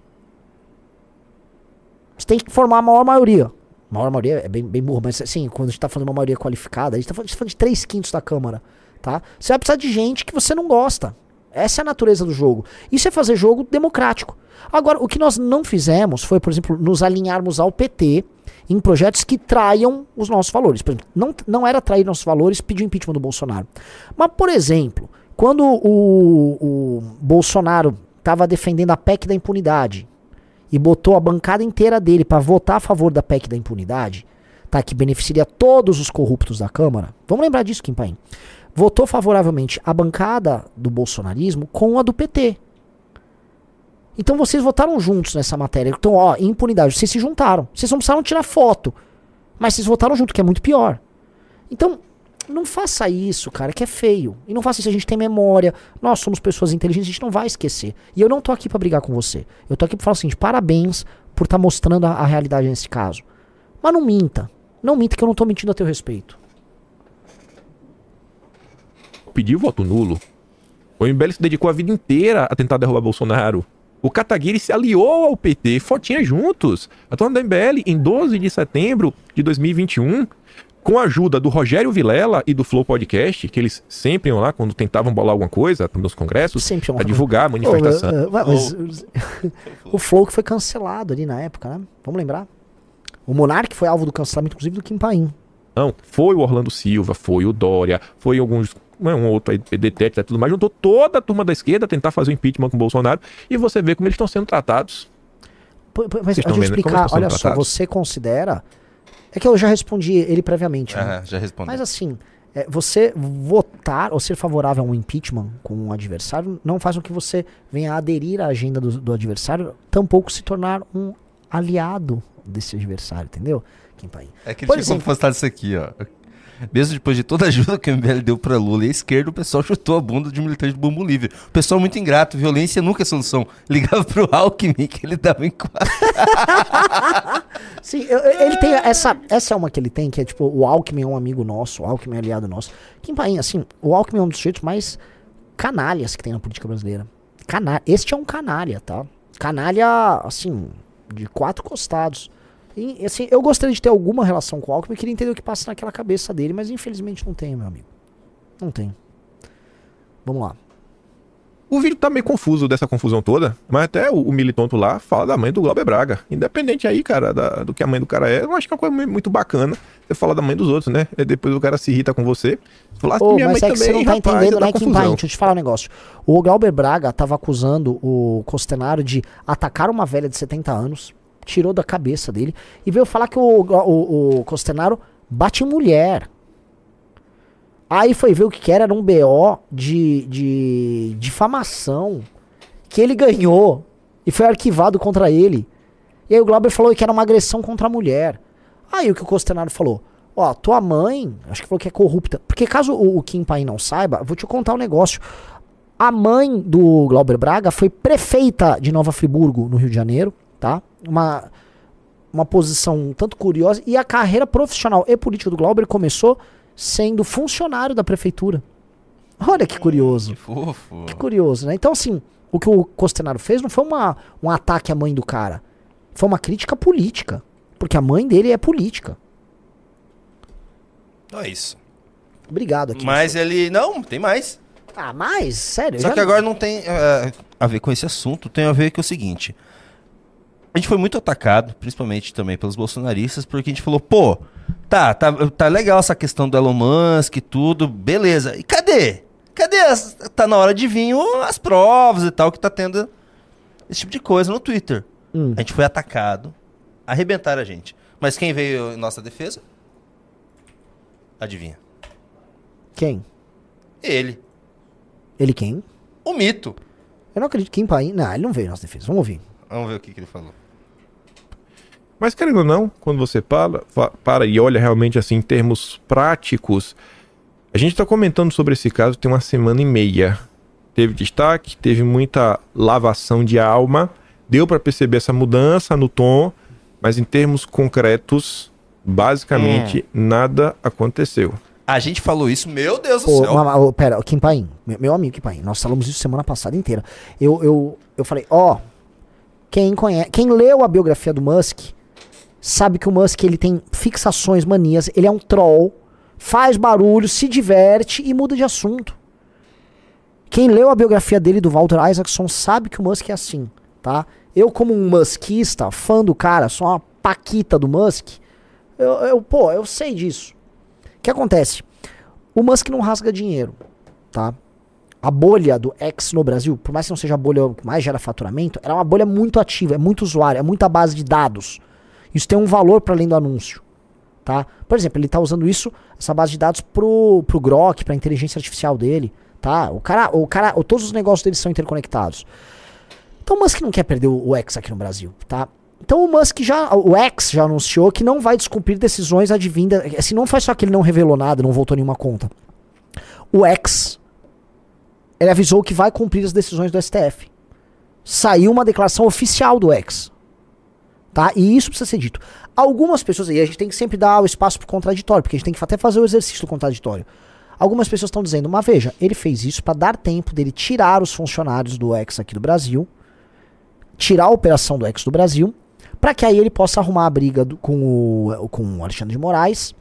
Você tem que formar a maior maioria. A maior maioria é bem, bem burro, mas assim, quando a gente tá falando de uma maioria qualificada, a gente tá falando, a gente tá falando de três quintos da Câmara, tá? Você vai precisar de gente que você não gosta. Essa é a natureza do jogo. Isso é fazer jogo democrático. Agora, o que nós não fizemos foi, por exemplo, nos alinharmos ao P T em projetos que traiam os nossos valores. Por exemplo, não, não era trair nossos valores pedir o impeachment do Bolsonaro. Mas, por exemplo, quando o, o Bolsonaro estava defendendo a P E C da impunidade e botou a bancada inteira dele para votar a favor da P E C da impunidade, tá, que beneficiaria todos os corruptos da Câmara, vamos lembrar disso, Kim Paim, votou favoravelmente a bancada do bolsonarismo com a do P T. Então vocês votaram juntos nessa matéria. Então, ó, impunidade, vocês se juntaram. Vocês não precisaram tirar foto, mas vocês votaram junto, que é muito pior. Então, não faça isso, cara, que é feio. E não faça isso, a gente tem memória. Nós somos pessoas inteligentes, a gente não vai esquecer. E eu não tô aqui pra brigar com você. Eu tô aqui pra falar o seguinte, parabéns por estar tá mostrando a, a realidade nesse caso. Mas não minta. Não minta que eu não tô mentindo a teu respeito. Pediu voto nulo. O M B L se dedicou a vida inteira a tentar derrubar Bolsonaro. O Kataguiri se aliou ao P T, fotinha juntos. A turma do M B L, em doze de setembro de dois mil e vinte e um, com a ajuda do Rogério Vilela e do Flow Podcast, que eles sempre iam lá quando tentavam bolar alguma coisa nos congressos, para divulgar a manifestação. Oh, uh, uh, mas, o Flow que foi cancelado ali na época, né? Vamos lembrar? O Monark foi alvo do cancelamento, inclusive, do Kim Paim. Não, foi o Orlando Silva, foi o Dória, foi alguns... um outro aí, P D T e tudo mais, juntou toda a turma da esquerda a tentar fazer o impeachment com o Bolsonaro, e você vê como eles estão sendo tratados. P mas deixa eu explicar, olha só, tratados? Você considera... É que eu já respondi ele previamente, né? Uhum, já respondi. Mas assim, é, você votar ou ser favorável a um impeachment com um adversário não faz com que você venha aderir à agenda do, do adversário, tampouco se tornar um aliado desse adversário, entendeu? É que ele tinha como postado isso aqui, ó. Mesmo depois de toda a ajuda que o M B L deu pra Lula e a esquerda, o pessoal chutou a bunda de um militante do Bumbum Livre. O pessoal muito ingrato, violência nunca é solução. Ligava pro Alckmin que ele dava em quatro. Sim, eu, ele tem essa, essa é uma que ele tem, que é tipo, o Alckmin é um amigo nosso, o Alckmin é aliado nosso. Kim Paim, assim, o Alckmin é um dos jeitos mais canalhas que tem na política brasileira. Canalha, este é um canalha, tá? Canalha, assim, de quatro costados. E, assim, eu gostaria de ter alguma relação com o Alckmin, eu queria entender o que passa naquela cabeça dele, mas infelizmente não tenho, meu amigo. Não tem. Vamos lá. O vídeo tá meio confuso dessa confusão toda, mas até o, o militonto lá fala da mãe do Glauber Braga. Independente aí, cara, da, do que a mãe do cara é, eu acho que é uma coisa muito bacana você falar da mãe dos outros, né? E depois o cara se irrita com você. Fala, Ô, minha mas mãe é que você não tá rapaz, entendendo, dá né, Kim confusão. Paim? Deixa eu te falar um negócio. O Glauber Braga tava acusando o Costenaro de atacar uma velha de setenta anos, tirou da cabeça dele, e veio falar que o, o, o Costenaro bate em mulher. Aí foi ver o que que era, era um B O de, de difamação que ele ganhou e foi arquivado contra ele. E aí o Glauber falou que era uma agressão contra a mulher. Aí o que o Costenaro falou, ó, tua mãe, acho que falou que é corrupta. Porque caso o, o Kim Paim não saiba, eu vou te contar um negócio. A mãe do Glauber Braga foi prefeita de Nova Friburgo, no Rio de Janeiro, tá? Uma, uma posição tanto curiosa. E a carreira profissional e política do Glauber começou sendo funcionário da prefeitura. Olha que curioso. Que fofo. Que curioso, né? Então, assim, o que o Costenaro fez não foi uma, um ataque à mãe do cara. Foi uma crítica política. Porque a mãe dele é política. É isso. Obrigado aqui. Mas ele... Não, tem mais. Ah, mas? Sério? Só já que não- agora não tem é, a ver com esse assunto. Tem a ver com o seguinte. A gente foi muito atacado, principalmente também pelos bolsonaristas, porque a gente falou, pô, tá, tá, tá legal essa questão do Elon Musk e tudo, beleza. E cadê? Cadê? As, tá na hora de vir o- as provas e tal, que tá tendo esse tipo de coisa no Twitter. Hum. A gente foi atacado, arrebentaram a gente. Mas quem veio em nossa defesa? Adivinha? Quem? Ele. Ele quem? O mito. Eu não acredito que Kim Paim... Não, ele não veio em nossa defesa. Vamos ouvir. Vamos ver o que, que ele falou. Mas querendo ou não, quando você para, fa- para e olha realmente assim em termos práticos, a gente está comentando sobre esse caso tem uma semana e meia. Teve destaque, teve muita lavação de alma, deu para perceber essa mudança no tom, mas em termos concretos, basicamente nada aconteceu. A gente falou isso, meu Deus do Ô, céu. ma- ô, pera, o Kim Paim, meu, meu amigo Kim Paim, nós falamos isso semana passada inteira. Eu, eu, eu falei, ó, quem conhece, quem leu a biografia do Musk, sabe que o Musk ele tem fixações, manias, ele é um troll, faz barulho, se diverte e muda de assunto. Quem leu a biografia dele do Walter Isaacson sabe que o Musk é assim, tá? Eu como um muskista, fã do cara, sou uma paquita do Musk, eu, eu pô, eu sei disso. O que acontece? O Musk não rasga dinheiro, tá? A bolha do X no Brasil, por mais que não seja a bolha que mais gera faturamento, ela é uma bolha muito ativa, é muito usuário, é muita base de dados. Isso tem um valor para além do anúncio, tá? Por exemplo, ele tá usando isso, essa base de dados pro, pro Grok, pra inteligência artificial dele, tá? O cara, o cara, o, todos os negócios dele são interconectados. Então o Musk não quer perder o, o X aqui no Brasil, tá? Então o Musk já, o X já anunciou que não vai descumprir decisões advindas, assim, não foi só que ele não revelou nada, não voltou nenhuma conta. O X, ele avisou que vai cumprir as decisões do S T F. Saiu uma declaração oficial do X, tá? E isso precisa ser dito. Algumas pessoas, e a gente tem que sempre dar o espaço pro contraditório, porque a gente tem que até fazer o exercício do contraditório. Algumas pessoas estão dizendo, mas veja, ele fez isso para dar tempo dele tirar os funcionários do X aqui do Brasil, tirar a operação do X do Brasil, para que aí ele possa arrumar a briga do, com, o, com o Alexandre de Moraes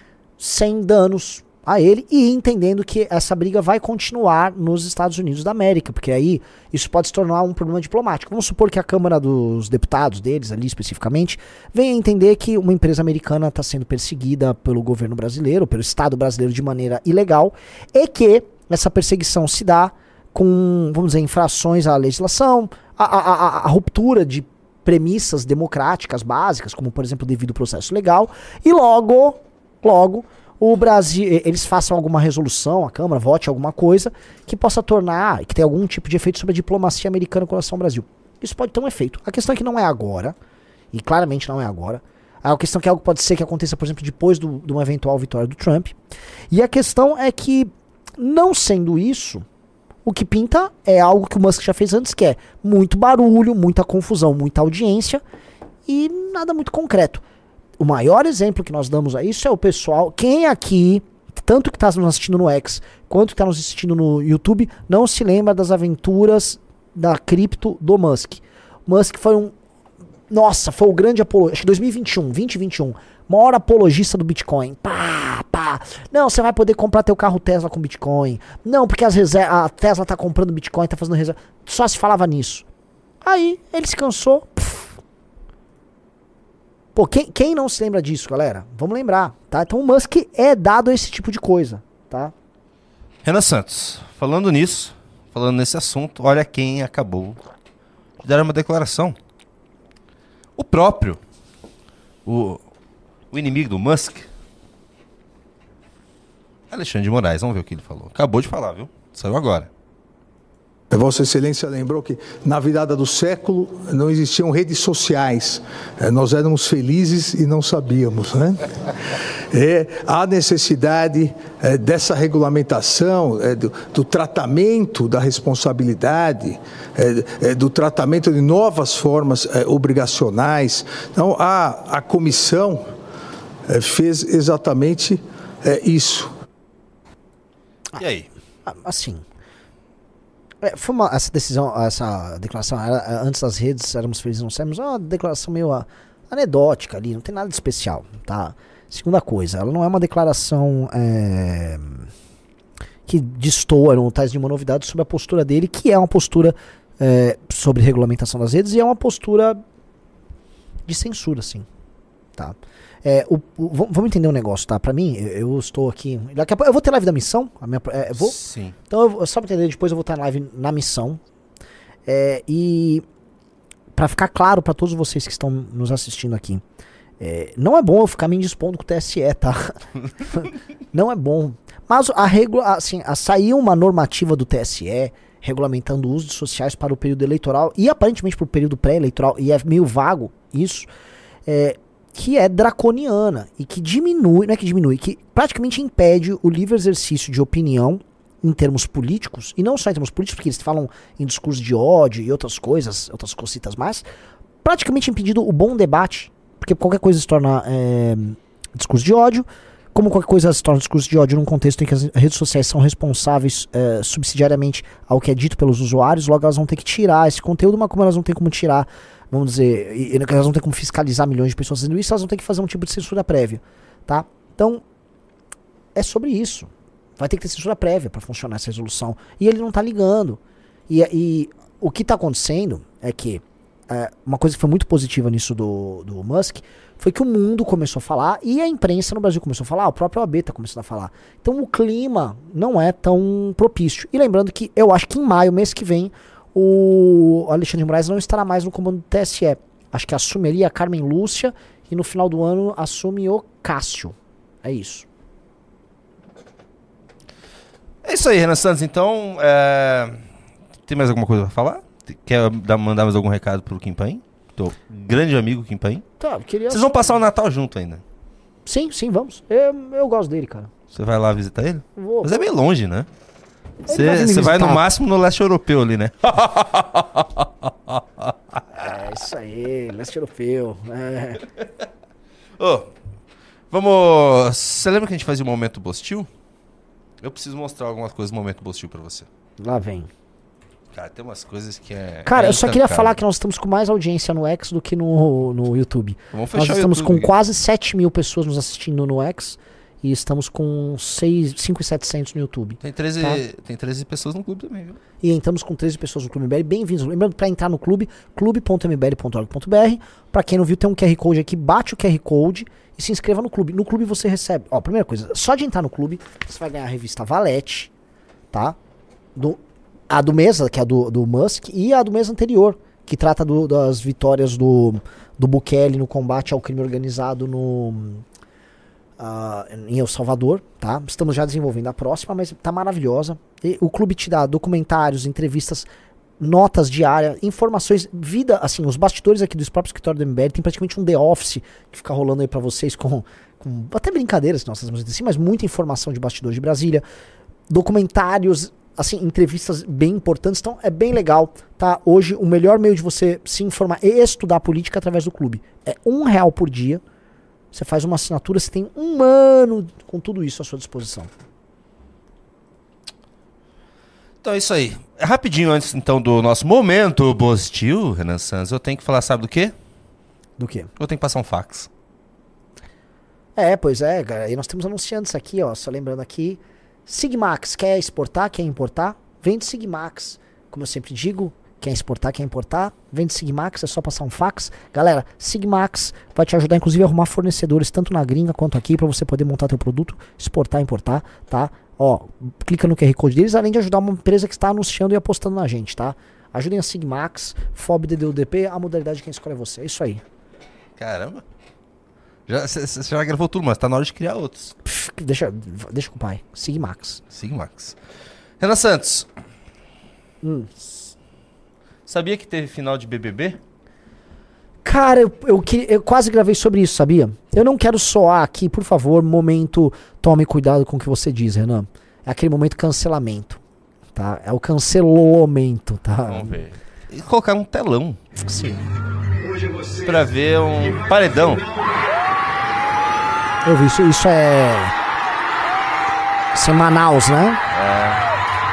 sem danos a ele e entendendo que essa briga vai continuar nos Estados Unidos da América, porque aí isso pode se tornar um problema diplomático. Vamos supor que a Câmara dos Deputados deles, ali especificamente, venha entender que uma empresa americana está sendo perseguida pelo governo brasileiro, pelo Estado brasileiro de maneira ilegal, e que essa perseguição se dá com, vamos dizer, infrações à legislação, a, a, a, a ruptura de premissas democráticas básicas, como por exemplo o devido processo legal, e logo, logo, o Brasil, eles façam alguma resolução, a Câmara vote alguma coisa que possa tornar, que tenha algum tipo de efeito sobre a diplomacia americana com relação ao Brasil. Isso pode ter um efeito. A questão é que não é agora, e claramente não é agora. A questão é que algo pode ser que aconteça, por exemplo, depois do, de uma eventual vitória do Trump. E a questão é que, não sendo isso, o que pinta é algo que o Musk já fez antes, que é muito barulho, muita confusão, muita audiência e nada muito concreto. O maior exemplo que nós damos a isso é o pessoal, quem aqui, tanto que está nos assistindo no X, quanto que está nos assistindo no YouTube, não se lembra das aventuras da cripto do Musk. O Musk foi um Nossa, foi o grande apologista. Acho que dois mil e vinte e um, vinte e vinte e um. Maior apologista do Bitcoin. Pá, pá. Não, você vai poder comprar teu carro Tesla com Bitcoin. Não, porque as reservas, a Tesla tá comprando Bitcoin, tá fazendo reserva. Só se falava nisso. Aí, ele se cansou. Pff. Pô, quem, quem não se lembra disso, galera? Vamos lembrar, tá? Então o Musk é dado a esse tipo de coisa, tá? Renan Santos, falando nisso, falando nesse assunto, olha quem acabou de dar uma declaração. O próprio, o, o inimigo do Musk, Alexandre de Moraes, vamos ver o que ele falou. Acabou de falar, viu? Saiu agora. Vossa Excelência lembrou que na virada do século não existiam redes sociais. Nós éramos felizes e não sabíamos, né? É, há necessidade é, dessa regulamentação, é, do, do tratamento da responsabilidade, é, é, do tratamento de novas formas é, obrigacionais. Então, a, a comissão é, fez exatamente é, isso. E aí? Assim... É, foi uma, essa decisão, essa declaração, era, antes das redes, éramos felizes, não éramos, é uma declaração meio a, anedótica ali, não tem nada de especial, tá? Segunda coisa, ela não é uma declaração é, que destoa, não traz nenhuma novidade sobre a postura dele, que é uma postura é, sobre regulamentação das redes e é uma postura de censura, sim, tá? É, o, o, vamos entender um negócio, tá? Pra mim, eu, eu estou aqui. Daqui a pouco eu vou ter live da missão. A minha, é, eu vou, Sim. Então, eu, só pra entender, depois eu vou estar em live na missão. É, e pra ficar claro pra todos vocês que estão nos assistindo aqui, é, não é bom eu ficar me indispondo com o T S E, tá? Não é bom. Mas a regula, assim, a, saiu uma normativa do T S E regulamentando o uso de sociais para o período eleitoral e aparentemente para o período pré-eleitoral, e é meio vago isso. É. Que é draconiana e que diminui, não é que diminui, que praticamente impede o livre exercício de opinião em termos políticos, e não só em termos políticos, porque eles falam em discurso de ódio e outras coisas, outras cositas mais, praticamente impedido o bom debate, porque qualquer coisa se torna é, discurso de ódio, como qualquer coisa se torna discurso de ódio num contexto em que as redes sociais são responsáveis é, subsidiariamente ao que é dito pelos usuários, logo elas vão ter que tirar esse conteúdo, mas como elas não têm como tirar, vamos dizer, e, e elas vão ter como fiscalizar milhões de pessoas fazendo isso, elas vão ter que fazer um tipo de censura prévia, tá? Então, é sobre isso. Vai ter que ter censura prévia para funcionar essa resolução. E ele não tá ligando. E, e o que tá acontecendo é que é, uma coisa que foi muito positiva nisso do, do Musk foi que o mundo começou a falar e a imprensa no Brasil começou a falar, o próprio O A B tá começando a falar. Então o clima não é tão propício. E lembrando que eu acho que em maio, mês que vem, o Alexandre de Moraes não estará mais no comando do T S E. Acho que assumiria a Carmen Lúcia e no final do ano assume o Cássio. É isso. É isso aí, Renan Santos. Então, é... tem mais alguma coisa pra falar? Quer dar, mandar mais algum recado pro Kim Paim? Teu grande amigo Kim Paim? Tá, eu queria... Vocês vão passar o Natal junto ainda? Sim, sim, vamos. Eu, eu gosto dele, cara. Você vai lá visitar ele? Vou, Mas é bem longe, né? Ele Você vai no máximo no leste europeu ali, né? É isso aí, leste europeu. É. Ô, vamos... Você lembra que a gente fazia o Momento Bostil? Eu preciso mostrar algumas coisas do Momento Bostil pra você. Lá vem. Cara, tem umas coisas que é... Cara, é eu só queria intancável. falar que nós estamos com mais audiência no X do que no, no YouTube. Vamos fechar Nós o estamos YouTube com aqui. quase sete mil pessoas nos assistindo no X e estamos com seis, cinco mil e setecentos no YouTube. Tem treze, tá? tem treze pessoas no clube também, viu? E entramos com treze pessoas no Clube M B L. Bem-vindos. Lembrando, para entrar no clube, clube ponto m b l ponto org ponto b r. Para quem não viu, tem um Q R Code aqui. Bate o Q R Code e se inscreva no clube. No clube você recebe... Ó, primeira coisa, só de entrar no clube, você vai ganhar a revista Valete, tá? Do, a do mês, que é a do, do Musk, e a do mês anterior, que trata do, das vitórias do, do Bukele no combate ao crime organizado no... Uh, em El Salvador, tá? Estamos já desenvolvendo a próxima, mas tá maravilhosa. E o clube te dá documentários, entrevistas, notas diárias, informações, vida, assim, os bastidores aqui do próprio escritório do M B L, tem praticamente um The Office que fica rolando aí pra vocês com, com até brincadeiras que nós fazemos assim, mas muita informação de bastidores de Brasília, documentários, assim, entrevistas bem importantes, então é bem legal, tá? Hoje o melhor meio de você se informar e estudar política é através do clube. É um real por dia. Você faz uma assinatura, você tem um ano com tudo isso à sua disposição. Então é isso aí. Rapidinho antes então do nosso Momento Bostil, Renan Santos, eu tenho que falar, sabe do quê? Do quê? Ou tem que passar um fax? É, pois é, cara. E nós temos anunciantes aqui, ó. Só lembrando aqui. Sigmax, quer exportar, quer importar? Vende Sigmax. Como eu sempre digo, quer exportar, quer importar? Vende Sigmax, é só passar um fax. Galera, Sigmax vai te ajudar, inclusive, a arrumar fornecedores, tanto na gringa quanto aqui, pra você poder montar teu produto, exportar, importar, tá? Ó, clica no Q R Code deles, além de ajudar uma empresa que está anunciando e apostando na gente, tá? Ajudem a Sigmax, F O B D D U D P, a modalidade de quem escolhe é você. É isso aí. Caramba. Você já gravou tudo, mas tá na hora de criar outros. Pff, deixa, deixa com o pai. Sigmax. Sigmax. Renan Santos. Hum. Sabia que teve final de B B B? Cara, eu, eu, eu quase gravei sobre isso, sabia? Eu não quero soar aqui, por favor, momento, tome cuidado com o que você diz, Renan. É aquele momento cancelamento, tá? É o cancelamento, tá? Vamos ver. E colocar um telão. Sim. Pra ver um paredão. Eu vi isso, isso é... Isso é Manaus, né? É...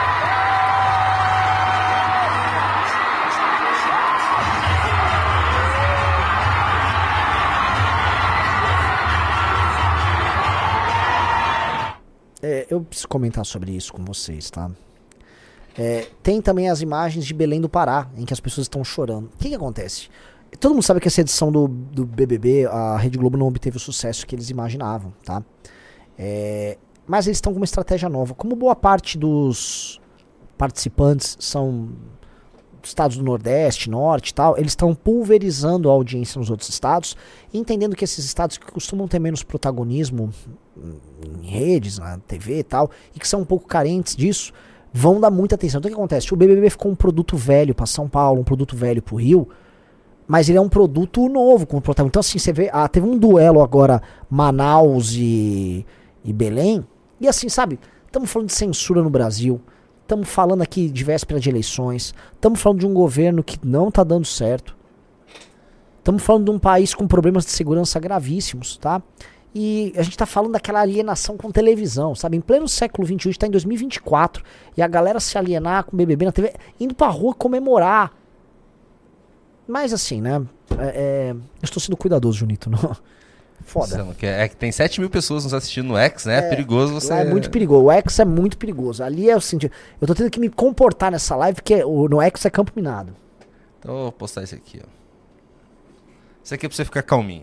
É, eu preciso comentar sobre isso com vocês, tá? É, tem também as imagens de Belém do Pará, em que as pessoas estão chorando. O que que acontece? Todo mundo sabe que essa edição do, do B B B, a Rede Globo não obteve o sucesso que eles imaginavam, tá? É, mas eles estão com uma estratégia nova. Como boa parte dos participantes são estados do Nordeste, Norte e tal, eles estão pulverizando a audiência nos outros estados, entendendo que esses estados que costumam ter menos protagonismo em redes, na T V e tal, e que são um pouco carentes disso, vão dar muita atenção. Então o que acontece? O B B B ficou um produto velho para São Paulo, um produto velho pro Rio, mas ele é um produto novo com o protagonismo. Então assim, você vê, ah, teve um duelo agora Manaus e, e Belém, e assim, sabe, estamos falando de censura no Brasil, estamos falando aqui de véspera de eleições, estamos falando de um governo que não tá dando certo, estamos falando de um país com problemas de segurança gravíssimos, tá? E a gente tá falando daquela alienação com televisão, sabe? Em pleno século vinte e um, a gente tá em dois mil e vinte e quatro, e a galera se alienar com o B B B na T V, indo pra rua comemorar. Mas assim, né? É, é, eu estou sendo cuidadoso, Junito. Não? Foda. É que tem sete mil pessoas nos assistindo no X, né? É perigoso você... Lá é muito perigoso. O X é muito perigoso. Ali é o sentido. Eu tô tendo que me comportar nessa live, porque o, no X é campo minado. Então eu vou postar isso aqui, ó. Isso aqui é pra você ficar calminho.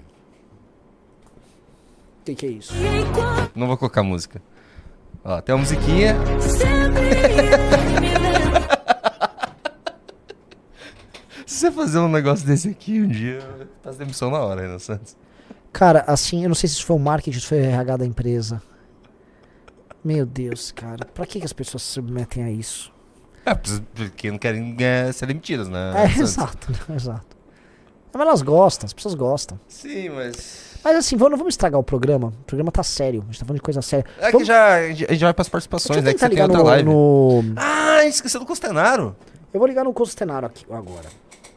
O que, que é isso? Não vou colocar música. Ó, tem uma musiquinha. Se você fazer um negócio desse aqui um dia, faz demissão na hora, né, Santos? Cara, assim, eu não sei se isso foi o marketing, se foi o R H da empresa. Meu Deus, cara. Pra que, que as pessoas se submetem a isso? É, porque não querem é, ser demitidas, né? É, exato, exato. Mas elas gostam, as pessoas gostam. Sim, mas... Mas assim, vamos, não vamos estragar o programa. O programa tá sério, a gente tá falando de coisa séria. É vamos... que já, a gente vai pras participações, né? Que você tem outra no, live. No... Ah, esqueceu do Costenaro. Eu vou ligar no Costenaro aqui agora.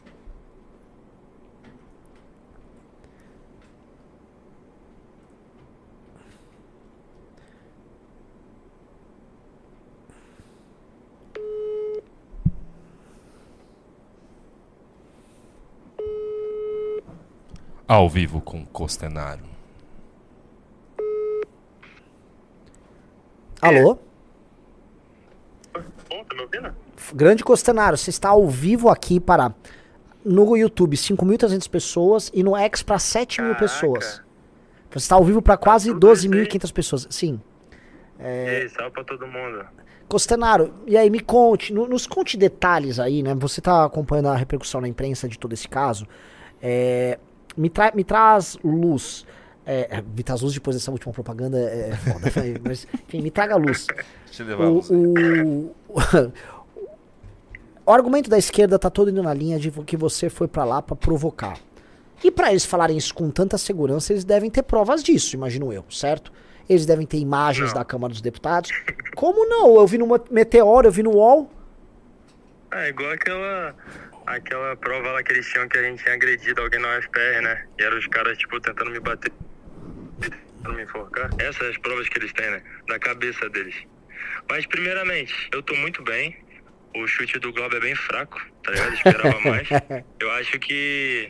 Ao vivo com Costenaro. Alô? Bom, tá me ouvindo? Grande Costenaro, você está ao vivo aqui para... No YouTube, cinco mil e trezentas pessoas e no X para sete mil pessoas. Você está ao vivo para quase doze mil e quinhentas pessoas. Sim. É... E aí, salve pra todo mundo. Costenaro, e aí me conte, no, nos conte detalhes aí, né? Você está acompanhando a repercussão na imprensa de todo esse caso. É... Me, tra me traz luz. É, me traz luz depois dessa última propaganda, é foda. Mas, enfim, me traga luz. Deixa eu levar o, a luz o, o, o argumento da esquerda tá todo indo na linha de que você foi pra lá pra provocar. E pra eles falarem isso com tanta segurança, eles devem ter provas disso, imagino eu, certo? Eles devem ter imagens não. da Câmara dos Deputados. Como não? Eu vi no Meteoro, eu vi no U O L. É igual aquela... Aquela prova lá que eles tinham que a gente tinha agredido alguém na U F P R, né? E eram os caras, tipo, tentando me bater, tentando me enforcar. Essas são as provas que eles têm, né? Da cabeça deles. Mas, primeiramente, eu tô muito bem. O chute do Globo é bem fraco, tá ligado? Eu esperava mais. Eu acho que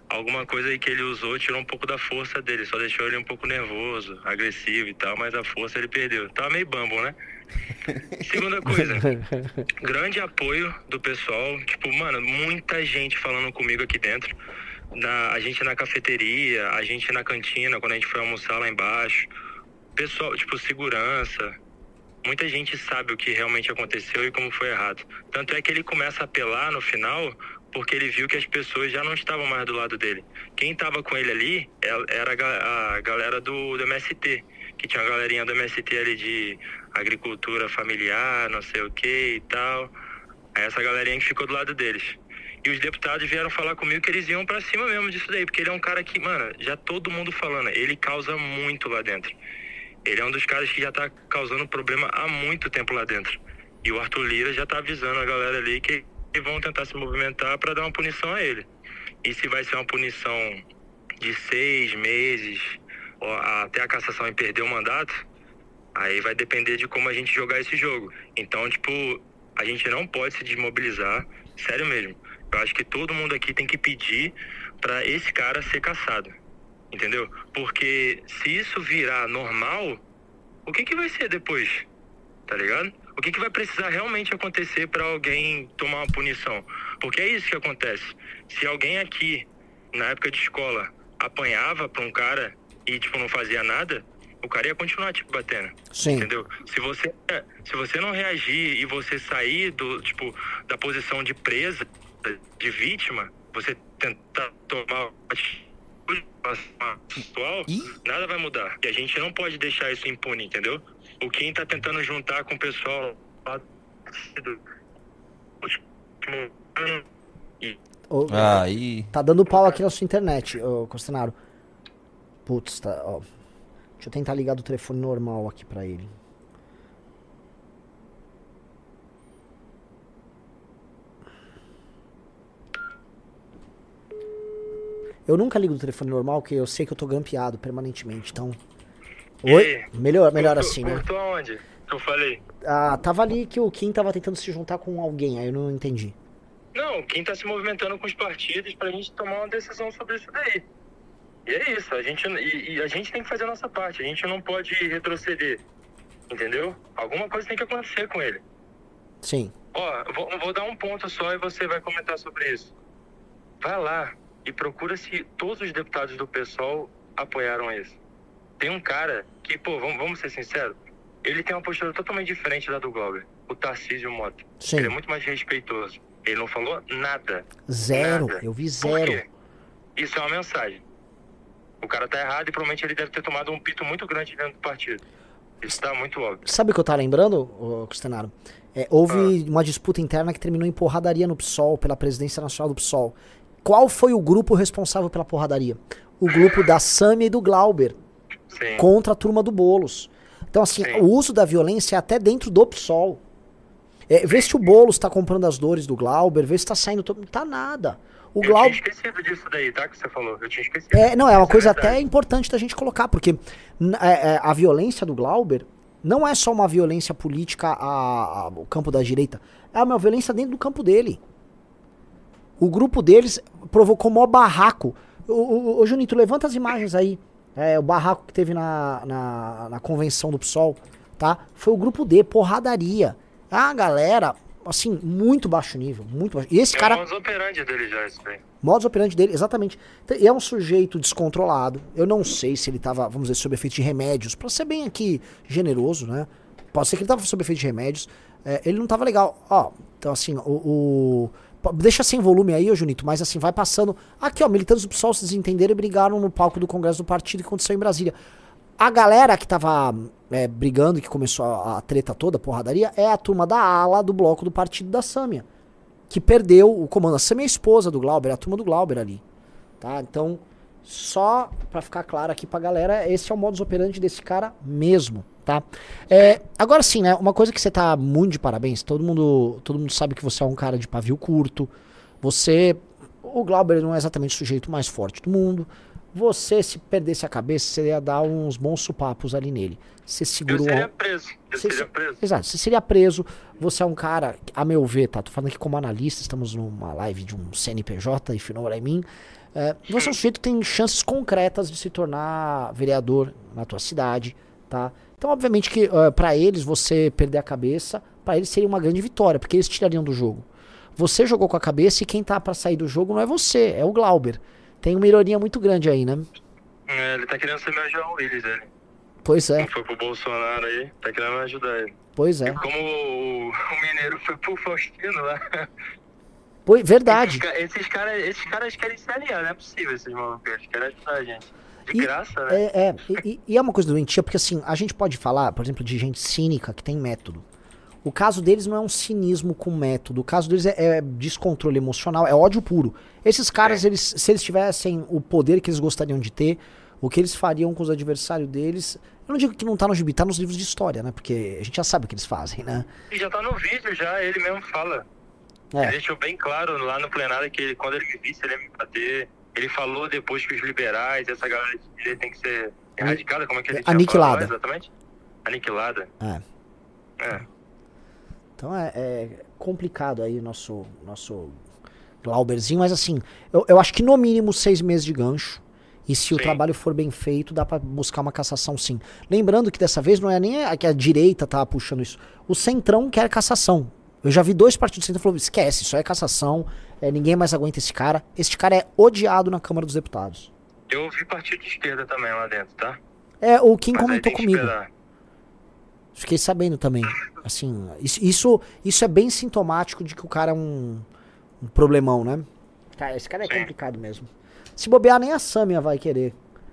alguma coisa aí que ele usou tirou um pouco da força dele, só deixou ele um pouco nervoso, agressivo e tal, mas a força ele perdeu. Tava meio bumble, né? Segunda coisa, grande apoio do pessoal, tipo, mano, muita gente falando comigo aqui dentro, na, a gente na cafeteria, a gente na cantina, quando a gente foi almoçar lá embaixo, pessoal, tipo, segurança, muita gente sabe o que realmente aconteceu e como foi errado. Tanto é que ele começa a apelar no final, porque ele viu que as pessoas já não estavam mais do lado dele. Quem estava com ele ali era a galera do, do M S T, que tinha uma galerinha do M S T ali de agricultura familiar, não sei o que e tal. Aí essa galerinha que ficou do lado deles. E os deputados vieram falar comigo que eles iam pra cima mesmo disso daí, porque ele é um cara que, mano, já todo mundo falando, ele causa muito lá dentro. Ele é um dos caras que já tá causando problema há muito tempo lá dentro. E o Arthur Lira já tá avisando a galera ali que e vão tentar se movimentar para dar uma punição a ele. E se vai ser uma punição de seis meses, ou até a cassação e perder o mandato, aí vai depender de como a gente jogar esse jogo. Então, tipo, a gente não pode se desmobilizar, sério mesmo. Eu acho que todo mundo aqui tem que pedir para esse cara ser cassado, entendeu? Porque se isso virar normal, o que que vai ser depois? Tá ligado? O que que vai precisar realmente acontecer para alguém tomar uma punição? Porque é isso que acontece. Se alguém aqui, na época de escola, apanhava pra um cara e, tipo, não fazia nada, o cara ia continuar, tipo, batendo. Sim. Entendeu? Se você, se você não reagir e você sair do, tipo, da posição de presa, de vítima, você tentar tomar uma pessoal, nada vai mudar. E a gente não pode deixar isso impune, entendeu? O Kim tá tentando juntar com o pessoal lá do último ano e... Ô, Aí. Tá dando pau aqui na sua internet, ô Costenaro. Putz, tá, ó. Deixa eu tentar ligar do telefone normal aqui pra ele. Eu nunca ligo do telefone normal, porque eu sei que eu tô grampeado permanentemente, então... Oi? Melhor, melhor Cortou- assim, né? Cortou aonde? Que eu falei. Ah, tava ali que o Kim tava tentando se juntar com alguém, aí eu não entendi. Não, quem tá se movimentando com os partidos pra gente tomar uma decisão sobre isso daí. E é isso, a gente, e, e a gente tem que fazer a nossa parte, a gente não pode retroceder, entendeu? Alguma coisa tem que acontecer com ele. Sim. Ó, eu vou, eu vou dar um ponto só e você vai comentar sobre isso. Vai lá e procura se todos os deputados do PSOL apoiaram isso. Tem um cara que, pô, vamos, vamos ser sinceros, ele tem uma postura totalmente diferente da do Glauber, o Tarcísio Mota. Sim. Ele é muito mais respeitoso. Ele não falou nada. Zero, Nada. eu vi Por zero. quê? Isso é uma mensagem. O cara tá errado e provavelmente ele deve ter tomado um pito muito grande dentro do partido. Isso tá muito óbvio. Sabe o que eu tava lembrando, ô, Costenaro? É, houve Ah. uma disputa interna que terminou em porradaria no PSOL, pela presidência nacional do PSOL. Qual foi o grupo responsável pela porradaria? O grupo da Sâmia e do Glauber. Sim. Contra a turma do Boulos. Então, assim, Sim. o uso da violência é até dentro do PSOL. É, vê se o Boulos tá comprando as dores do Glauber, vê se tá saindo... To... Não tá nada. O Eu Glauber... tinha esquecido disso daí, tá? Que você falou. Eu tinha esquecido. É, não, é uma Isso coisa verdade. até importante da gente colocar, porque n- é, é, a violência do Glauber não é só uma violência política a- a- ao campo da direita, é uma violência dentro do campo dele. O grupo deles provocou maior barraco. Ô, ô, ô, Junito, levanta as imagens aí. É, o barraco que teve na, na, na convenção do PSOL, tá? Foi o grupo D, porradaria. A galera, assim, muito baixo nível, muito baixo. E esse É cara... o modus operandi dele já, isso daí. Modus operandi dele, exatamente. Então, é um sujeito descontrolado. Eu não sei se ele tava, vamos dizer, sob efeito de remédios. Pra ser bem aqui generoso, né? Pode ser que ele tava sob efeito de remédios. É, ele não tava legal. Ó, então assim, o, o... po- deixa sem volume aí, ô Junito, mas assim, vai passando. Aqui, ó, militantes do PSOL se desentenderam e brigaram no palco do Congresso do Partido que aconteceu em Brasília. A galera que tava é, brigando e que começou a, a treta toda, a porradaria, é a turma da ala do bloco do Partido da Sâmia, que perdeu o comando. A Sâmia é a esposa do Glauber, é a turma do Glauber ali, tá? Então, só pra ficar claro aqui pra galera, esse é o modus operandi desse cara mesmo, tá? É, agora sim, né, uma coisa que você tá muito de parabéns, todo mundo, todo mundo sabe que você é um cara de pavio curto, você, o Glauber não é exatamente o sujeito mais forte do mundo, Você, se perdesse a cabeça, você ia dar uns bons supapos ali nele. Você Eu segurou... seria preso. Eu Você- seria preso. Exato, você seria preso. Você é um cara, a meu ver, tá? Tô falando aqui como analista, estamos numa live de um C N P J, if you know what I mean. É, você é um sujeito que tem chances concretas de se tornar vereador na tua cidade, tá? Então, obviamente que uh, para eles, você perder a cabeça, pra eles seria uma grande vitória, porque eles tirariam do jogo. Você jogou com a cabeça e quem tá pra sair do jogo não é você, é o Glauber. Tem uma ironia muito grande aí, né? É, ele tá querendo ser meu João Willis, ele. Pois é, Não foi pro Bolsonaro aí, tá querendo me ajudar ele. pois é. E como o, o Mineiro foi pro Faustino lá. Pois, verdade. Esses, ca- esses caras esses caras querem se aliar, não é possível esses malucos. Eles querem ajudar a gente. De E- graça, né? É, é, e, e é uma coisa doentia, porque assim, a gente pode falar, por exemplo, de gente cínica que tem método. O caso deles não é um cinismo com método, o caso deles é, é descontrole emocional, é ódio puro. Esses caras, eles, se eles tivessem o poder que eles gostariam de ter, o que eles fariam com os adversários deles, eu não digo que não tá no gibi, tá nos livros de história, né? Porque a gente já sabe o que eles fazem, né? E já tá no vídeo, já, ele mesmo fala. Ele É, deixou bem claro lá no plenário que ele, quando ele me visse, ele ia me bater. Ele falou depois que os liberais, essa galera de direita tem que ser erradicada, como é que ele tinha Aniquilada. falado, exatamente? Aniquilada. é. É. Então é, é complicado aí o nosso, nosso Glauberzinho, mas assim, eu, eu acho que no mínimo seis meses de gancho. E se o Sim. trabalho for bem feito, dá pra buscar uma cassação sim. Lembrando que dessa vez não é nem a, que a direita tá puxando isso. O Centrão quer cassação. Eu já vi dois partidos do Centrão falando, esquece, isso é cassação, é, ninguém mais aguenta esse cara. Este cara é odiado na Câmara dos Deputados. Eu ouvi partido de esquerda também lá dentro, tá? É, o Kim Mas aí comentou tem que comigo. esperar. Fiquei sabendo também. Assim, isso, isso, isso é bem sintomático de que o cara é um, um problemão, né? Cara, esse cara é Sim. complicado mesmo. Se bobear, nem a Sâmia vai querer.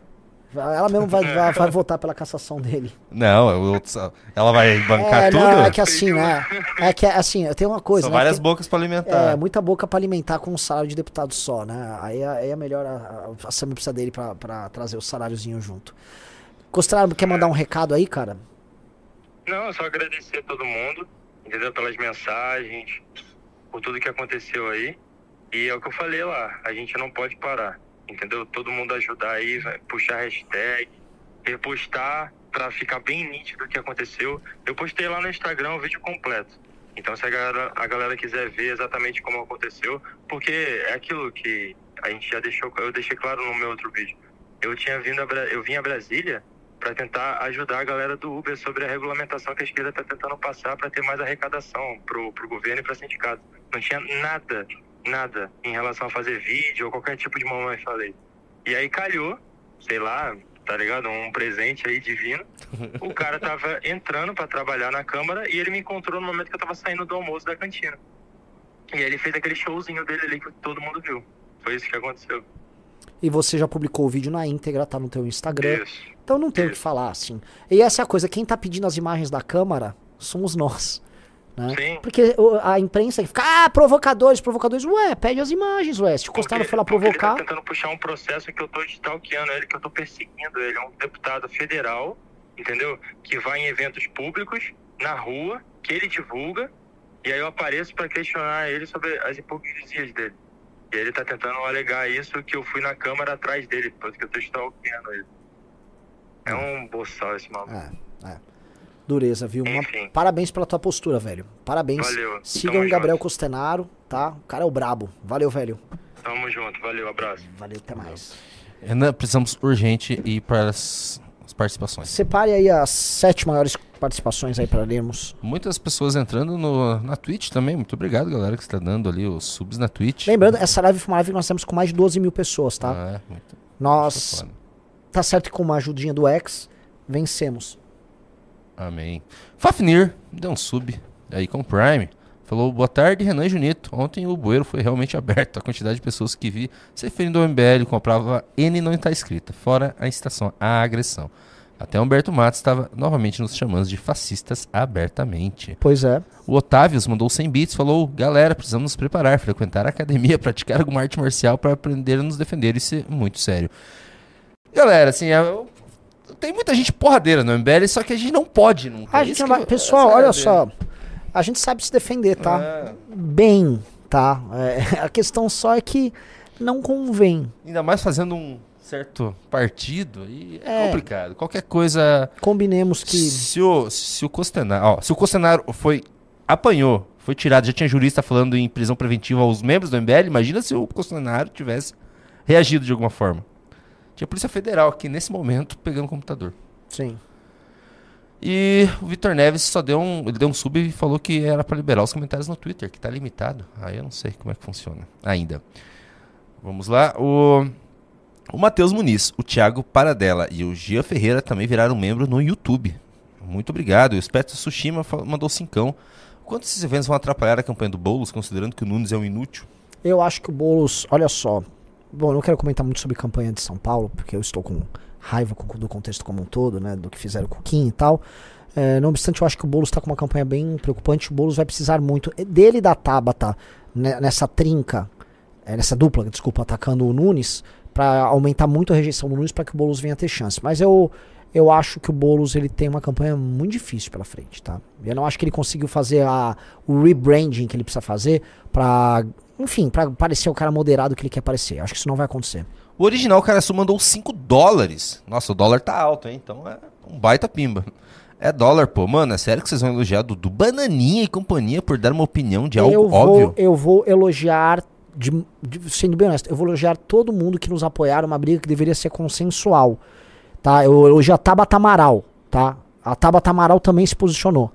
Ela mesmo vai, vai, vai votar pela cassação dele. Não, o outro- ela vai bancar É, tudo? não, é que assim, né? É que assim, tem uma coisa. São né? várias Tem- bocas pra alimentar. É, muita boca pra alimentar com um salário de deputado só, né? Aí, é- aí é melhor a, a, a Sâmia precisa dele pra, pra trazer o saláriozinho junto. Costrado, quer mandar um recado aí, cara? Não, só agradecer a todo mundo, entendeu? Pelas mensagens, por tudo que aconteceu aí. E é o que eu falei lá, a gente não pode parar, entendeu? Todo mundo ajudar aí, vai puxar hashtag, repostar pra ficar bem nítido o que aconteceu. Eu postei lá no Instagram o vídeo completo. Então se a galera, a galera quiser ver exatamente como aconteceu, porque é aquilo que a gente já deixou, eu deixei claro no meu outro vídeo. Eu tinha vindo a, Bra- eu vim a Brasília para tentar ajudar a galera do Uber sobre a regulamentação que a esquerda está tentando passar para ter mais arrecadação pro, pro governo e para sindicato. Não tinha nada, nada em relação a fazer vídeo ou qualquer tipo de mamãe, falei. E aí calhou, sei lá, tá ligado? Um presente aí divino. O cara tava entrando para trabalhar na Câmara e ele me encontrou no momento que eu tava saindo do almoço da cantina. E aí ele fez aquele showzinho dele ali que todo mundo viu. Foi isso que aconteceu. E você já publicou o vídeo na íntegra, tá no teu Instagram. Isso. Então não tem o que falar, assim. E essa é a coisa, quem tá pedindo as imagens da Câmara somos nós. Né? Sim. Porque o- a imprensa que fica, ah, provocadores, provocadores. Ué, pede as imagens, ué. Se o Costello foi lá Porque provocar. ele tá tentando puxar um processo que eu tô stalkeando ele, que eu tô perseguindo ele. É um deputado federal, entendeu? Que vai em eventos públicos, na rua, que ele divulga, e aí eu apareço pra questionar ele sobre as hipocrisias dele. E ele tá tentando alegar isso, que eu fui na Câmara atrás dele, porque eu tô stalkeando ele. É um boçal esse maluco. É, é. Dureza, viu? Uma- Enfim. Parabéns pela tua postura, velho. Parabéns. Valeu. Sigam Tamo o Gabriel junto. Costenaro, tá? O cara é o brabo. Valeu, velho. Tamo junto, valeu, abraço. Valeu, até mais. Renan, precisamos urgente ir para as, as participações. Separe aí as sete maiores participações aí para lermos. Muitas pessoas entrando no, na Twitch também. Muito obrigado, galera, que está dando ali os subs na Twitch. Lembrando, essa live foi uma live que nós temos com mais de doze mil pessoas, tá? Ah, é, muito. Nós, foda. tá certo que com uma ajudinha do X, vencemos. Amém. Fafnir deu um sub aí com o Prime. Falou, boa tarde, Renan e Junito. Ontem o bueiro foi realmente aberto. A quantidade de pessoas que vi se referindo ao M B L comprava N não está escrita. Fora a incitação à agressão. Até Humberto Matos estava novamente nos chamando de fascistas abertamente. Pois é. O Otávios mandou cem bits, falou, galera, precisamos nos preparar, frequentar a academia, praticar alguma arte marcial para aprender a nos defender. Isso é muito sério. Galera, assim, eu... tem muita gente porradeira no M B L, só que a gente não pode nunca. A gente Isso não que vai- eu- Pessoal, essa é a olha dele. só. A gente sabe se defender, tá? É. Bem, tá? É, a questão só é que não convém. Ainda mais fazendo um certo partido e é, É. complicado. Qualquer coisa... Combinemos que... Se o, se o Costenaro... Ó, se o Costenaro foi... Apanhou, foi tirado, já tinha jurista falando em prisão preventiva aos membros do M B L, imagina se o Costenaro tivesse reagido de alguma forma. Tinha a Polícia Federal aqui, nesse momento, pegando o computador. Sim. E o Vitor Neves só deu um... Ele deu um sub e falou que era pra liberar os comentários no Twitter, que tá limitado. Aí eu não sei como é que funciona ainda. Vamos lá. O, o Matheus Muniz, o Thiago Paradella e o Gia Ferreira também viraram membro no YouTube. Muito obrigado. E o Speto Tsushima mandou cincão. Quanto esses eventos vão atrapalhar a campanha do Boulos, considerando que o Nunes é um inútil? Eu acho que o Boulos... Olha só. Bom, eu não quero comentar muito sobre campanha de São Paulo, porque eu estou com raiva com, do contexto como um todo, né? Do que fizeram com o Kim e tal. É, não obstante, eu acho que o Boulos está com uma campanha bem preocupante. O Boulos vai precisar muito dele e da Tabata, né, nessa trinca, é, nessa dupla, desculpa, atacando o Nunes, para aumentar muito a rejeição do Nunes para que o Boulos venha a ter chance. Mas eu... Eu acho que o Boulos ele tem uma campanha muito difícil pela frente, tá? Eu não acho que ele conseguiu fazer a, o rebranding que ele precisa fazer pra, enfim, pra parecer o cara moderado que ele quer parecer. Acho que isso não vai acontecer. O original, cara, só mandou cinco dólares. Nossa, o dólar tá alto, hein? Então é um baita pimba. É dólar, pô. Mano, é sério que vocês vão elogiar do, do Bananinha e companhia por dar uma opinião de algo eu vou, óbvio? Eu vou elogiar, de, de, sendo bem honesto, eu vou elogiar todo mundo que nos apoiaram, uma briga que deveria ser consensual. Tá, eu elogio a Tabata Amaral, tá? A Tabata Amaral também se posicionou.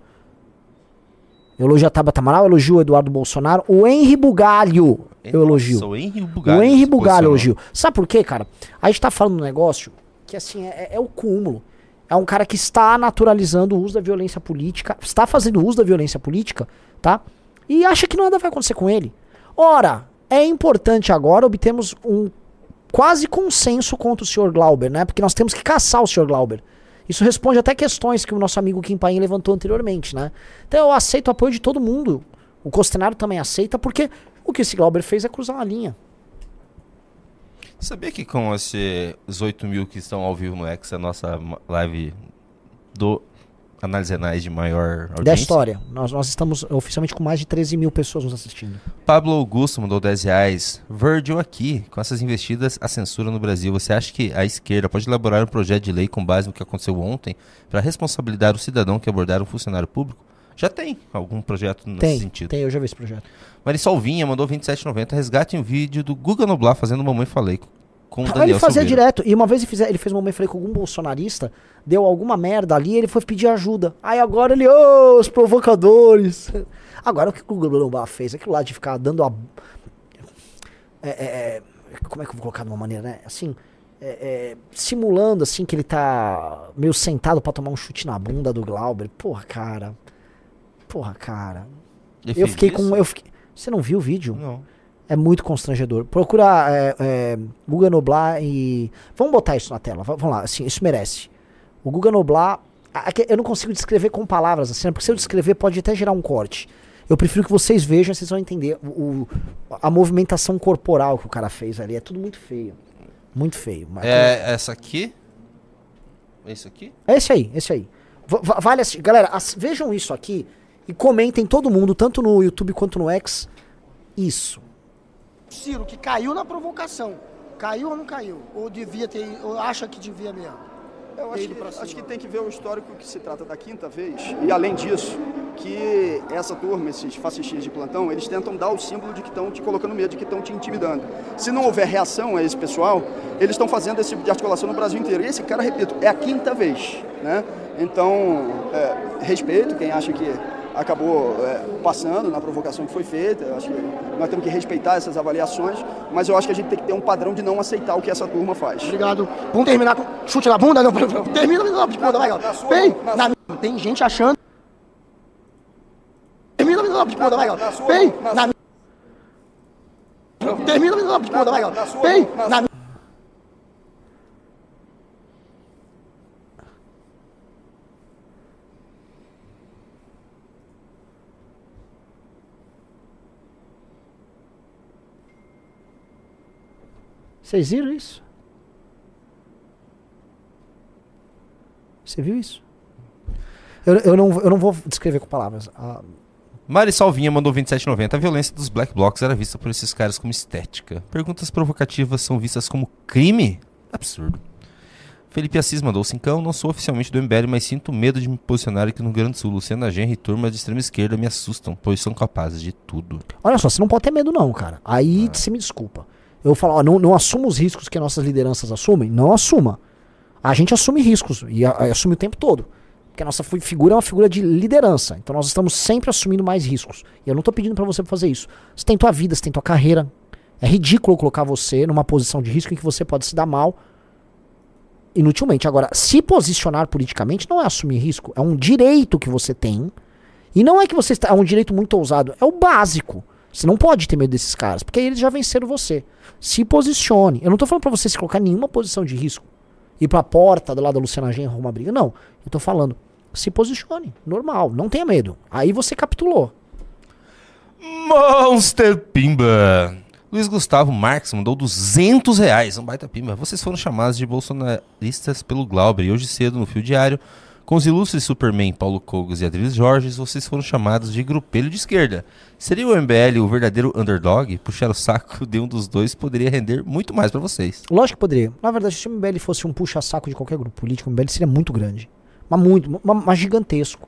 Eu elogio a Tabata Amaral, eu elogio o Eduardo Bolsonaro. O Henry Bugalho, eu elogio. Nossa, o Henry Bugalho. O Henry Bugalho, eu elogio. Sabe por quê, cara? A gente tá falando de um negócio que, assim, é, é o cúmulo. É um cara que está naturalizando o uso da violência política, está fazendo uso da violência política, tá? E acha que nada vai acontecer com ele. Ora, é importante agora obtermos um quase consenso contra o senhor Glauber, né? Porque nós temos que caçar o senhor Glauber. Isso responde até questões que o nosso amigo Kim Paim levantou anteriormente, né? Então eu aceito o apoio de todo mundo. O Costenaro também aceita, porque o que esse Glauber fez é cruzar uma linha. Sabia que com esses oito mil que estão ao vivo no X, a nossa live do Análise Renais de maior audiência? Da história. Nós, nós estamos oficialmente com mais de treze mil pessoas nos assistindo. Pablo Augusto mandou dez reais. Virgil aqui, com essas investidas, a censura no Brasil. Você acha que a esquerda pode elaborar um projeto de lei com base no que aconteceu ontem para responsabilizar o cidadão que abordaram um funcionário público? Já tem algum projeto nesse tem, sentido. Tem, eu já vi esse projeto. Marisolvinha mandou vinte e sete reais e noventa centavos. Resgatem um vídeo do Guga Noblar fazendo Mamãe Falei com o Daniel Ele fazia Silveira. direto. E uma vez ele fez, ele fez Mamãe Falei com algum bolsonarista, deu alguma merda ali, ele foi pedir ajuda. Aí agora ele, ô, oh, os provocadores. Agora o que o Guga Noblar fez, aquilo lá de ficar dando a... É, é, como é que eu vou colocar de uma maneira, né? Assim, é, é, simulando assim que ele tá meio sentado pra tomar um chute na bunda do Glauber. Porra, cara... Porra, cara. Ele eu fez fiquei isso? com. Eu fiquei... Você não viu o vídeo? Não. É muito constrangedor. Procura é, é, Guga Noblar e. Vamos botar isso na tela. Vamos lá, assim, isso merece. O Guga Noblar. Aqui, eu não consigo descrever com palavras assim, porque se eu descrever pode até gerar um corte. Eu prefiro que vocês vejam, vocês vão entender o, a movimentação corporal que o cara fez ali. É tudo muito feio. Muito feio. Mas É essa aqui? Esse aqui? É esse aí, esse aí. V vale assistir. Galera, as, vejam isso aqui. E comentem todo mundo, tanto no YouTube quanto no X. Isso. Ciro, que caiu na provocação. Caiu ou não caiu? Ou devia ter, ou acha que devia mesmo? Eu acho que, acho que tem que ver o histórico que se trata da quinta vez. E além disso, que essa turma, esses fascistas de plantão, eles tentam dar o símbolo de que estão te colocando medo, de que estão te intimidando. Se não houver reação a esse pessoal, eles estão fazendo esse tipo de articulação no Brasil inteiro. E esse cara, repito, é a quinta vez, né? Então, é, respeito quem acha que acabou é, passando na provocação que foi feita. Eu acho que nós temos que respeitar essas avaliações, mas eu acho que a gente tem que ter um padrão de não aceitar o que essa turma faz. Obrigado. Vamos terminar com chute na bunda? Não, termina com de bunda, vai, galera. Bem, na, tem gente achando... Termina com de bunda, vai, galera. Bem, na... Termina com de bunda, vai, galera. Bem, na... Vocês viram isso? Você viu isso? Eu, eu, não, eu não vou descrever com palavras. Ah, Mari Salvinha mandou vinte e sete reais e noventa centavos. A violência dos Black Blocs era vista por esses caras como estética. Perguntas provocativas são vistas como crime? Absurdo. Felipe Assis mandou cincão. Não sou oficialmente do M B L, mas sinto medo de me posicionar aqui no Rio Grande do Sul. Luciana Genro e turma de extrema esquerda me assustam, pois são capazes de tudo. Olha só, você não pode ter medo não, cara. Aí ah. você me desculpa. Eu vou falar, ó, não, não assuma os riscos que nossas lideranças assumem. Não assuma. A gente assume riscos e a, a, assume o tempo todo. Porque a nossa figura é uma figura de liderança. Então nós estamos sempre assumindo mais riscos. E eu não tô pedindo pra você fazer isso. Você tem tua vida, você tem tua carreira. É ridículo colocar você numa posição de risco em que você pode se dar mal inutilmente. Agora, se posicionar politicamente não é assumir risco. É um direito que você tem. E não é que você está... É um direito muito ousado. É o básico. Você não pode ter medo desses caras. Porque aí eles já venceram você. Se posicione. Eu não tô falando pra você se colocar em nenhuma posição de risco. Ir pra porta do lado da Luciana Genro arrumar briga. Não. Eu tô falando, se posicione. Normal. Não tenha medo. Aí você capitulou. Monster Pimba. Luiz Gustavo Marques mandou duzentos reais. Um baita pimba. Vocês foram chamados de bolsonaristas pelo Glauber. E hoje cedo, no Fio Diário, com os ilustres Superman Paulo Cogos e Adriles Jorges, vocês foram chamados de grupelho de esquerda. Seria o M B L o verdadeiro underdog? Puxar o saco de um dos dois poderia render muito mais pra vocês. Lógico que poderia. Na verdade, se o M B L fosse um puxa-saco de qualquer grupo político, o M B L seria muito grande. Mas muito, mas, mas gigantesco.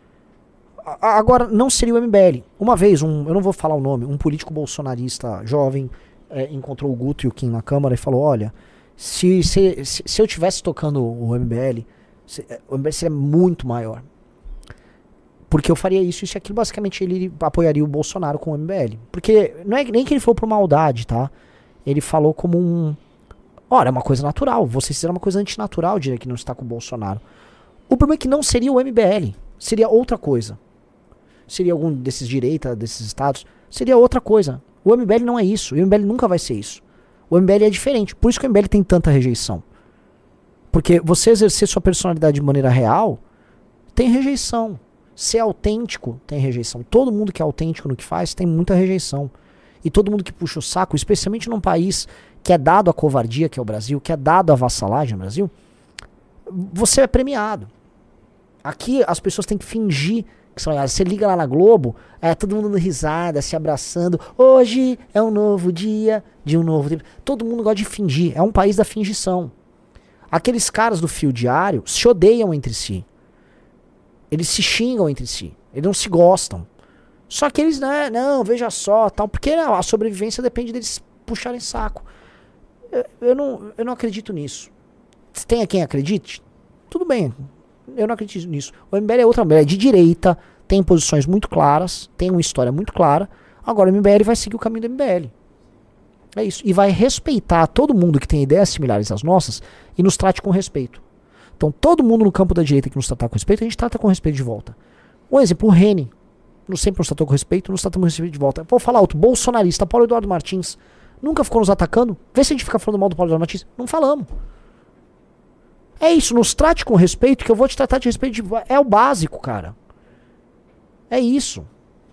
A, agora, não seria o M B L. Uma vez, um, eu não vou falar o nome, um político bolsonarista jovem é, encontrou o Guto e o Kim na Câmara e falou, olha, se, se, se, se eu estivesse tocando o M B L, se, o M B L seria muito maior. Porque eu faria isso, isso e aquilo. Basicamente, ele apoiaria o Bolsonaro com o M B L. Porque não é nem que ele falou por maldade, tá? Ele falou como um... Ora, é uma coisa natural. Vocês fizeram uma coisa antinatural, diria que não está com o Bolsonaro. O problema é que não seria o M B L. Seria outra coisa. Seria algum desses direita, desses estados. Seria outra coisa. O M B L não é isso. O M B L nunca vai ser isso. O M B L é diferente. Por isso que o M B L tem tanta rejeição. Porque você exercer sua personalidade de maneira real, tem rejeição. Ser autêntico tem rejeição. Todo mundo que é autêntico no que faz tem muita rejeição. E todo mundo que puxa o saco, especialmente num país que é dado à covardia, que é o Brasil, que é dado à vassalagem no Brasil, você é premiado. Aqui as pessoas têm que fingir que são aliadas. Você liga lá na Globo, é todo mundo dando risada, se abraçando. Hoje é um novo dia de um novo tempo. Todo mundo gosta de fingir. É um país da fingição. Aqueles caras do Fio Diário se odeiam entre si. Eles se xingam entre si. Eles não se gostam. Só que eles, né, não, veja só, tal, porque a sobrevivência depende deles puxarem saco. Eu, eu, não, eu não acredito nisso. Se tem quem acredite, tudo bem. Eu não acredito nisso. O M B L é outra, M B L é de direita, tem posições muito claras, tem uma história muito clara. Agora o M B L vai seguir o caminho do M B L. É isso. E vai respeitar todo mundo que tem ideias similares às nossas e nos trate com respeito. Então todo mundo no campo da direita que nos tratar com respeito, a gente trata com respeito de volta. Um exemplo, o Reni. Nos sempre nos tratou com respeito, nos tratamos com respeito de volta. Vou falar outro, bolsonarista, Paulo Eduardo Martins. Nunca ficou nos atacando? Vê se a gente fica falando mal do Paulo Eduardo Martins. Não falamos. É isso, nos trate com respeito, que eu vou te tratar de respeito de... É o básico, cara. É isso.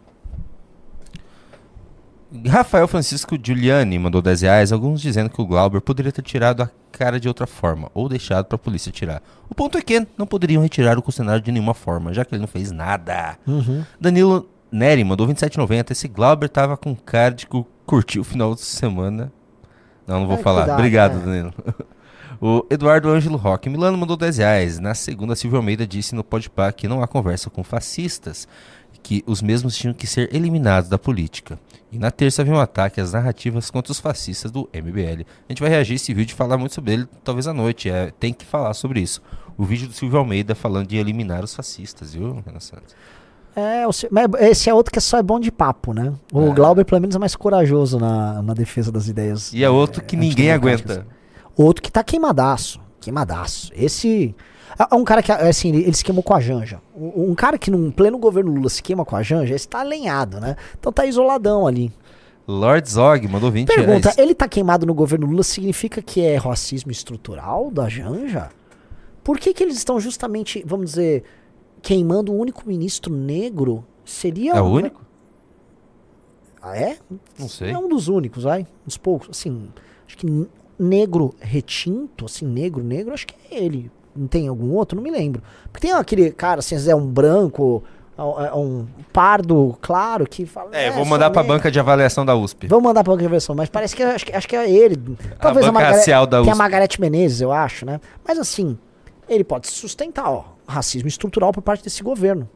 Rafael Francisco Giuliani mandou dez reais, alguns dizendo que o Glauber poderia ter tirado a cara de outra forma, ou deixado pra polícia tirar. O ponto é que não poderiam retirar o funcionário de nenhuma forma, já que ele não fez nada. Uhum. Danilo Neri mandou vinte e sete reais e noventa centavos. Esse Glauber tava com cara de que curtiu o final de semana. Não, não vou Ai, falar. cuidado, Obrigado, é. Danilo. O Eduardo Ângelo Roque Milano mandou dez reais. Na segunda, Silvio Almeida disse no Podpah que não há conversa com fascistas, que os mesmos tinham que ser eliminados da política. E na terça veio um ataque às narrativas contra os fascistas do M B L. A gente vai reagir a esse vídeo e falar muito sobre ele, talvez à noite. É, tem que falar sobre isso. O vídeo do Silvio Almeida falando de eliminar os fascistas, viu, Renan Santos? É, mas esse é outro que só é bom de papo, né? O É. Glauber, pelo menos, é mais corajoso na, na defesa das ideias. E é outro que ninguém antidemocráticas. aguenta. Outro que tá queimadaço. Queimadaço. Esse... É um cara que, assim, ele, ele se queimou com a Janja. Um, um cara que num pleno governo Lula se queima com a Janja, esse tá alenhado, né? Então tá isoladão ali. Lord Zog mandou vinte Pergunta, reais. ele tá queimado no governo Lula significa que é racismo estrutural da Janja? Por que que eles estão justamente, vamos dizer, queimando o único ministro negro? Seria... É o uma- único? Ah, é? Não sei. É um dos únicos, vai. Uns poucos. Assim, acho que n- negro retinto, assim, negro, negro, acho que é ele. Não tem algum outro? Não me lembro. Porque tem aquele cara, assim, é um branco, é um pardo, claro, que fala... É, vou mandar pra somente... banca de avaliação da U S P. Vamos mandar pra banca de avaliação, mas parece que acho, que acho que é ele. Talvez a, a Margarete, da U S P. Tem a Margarete Menezes, eu acho, né? Mas assim, ele pode se sustentar, ó. Racismo estrutural por parte desse governo.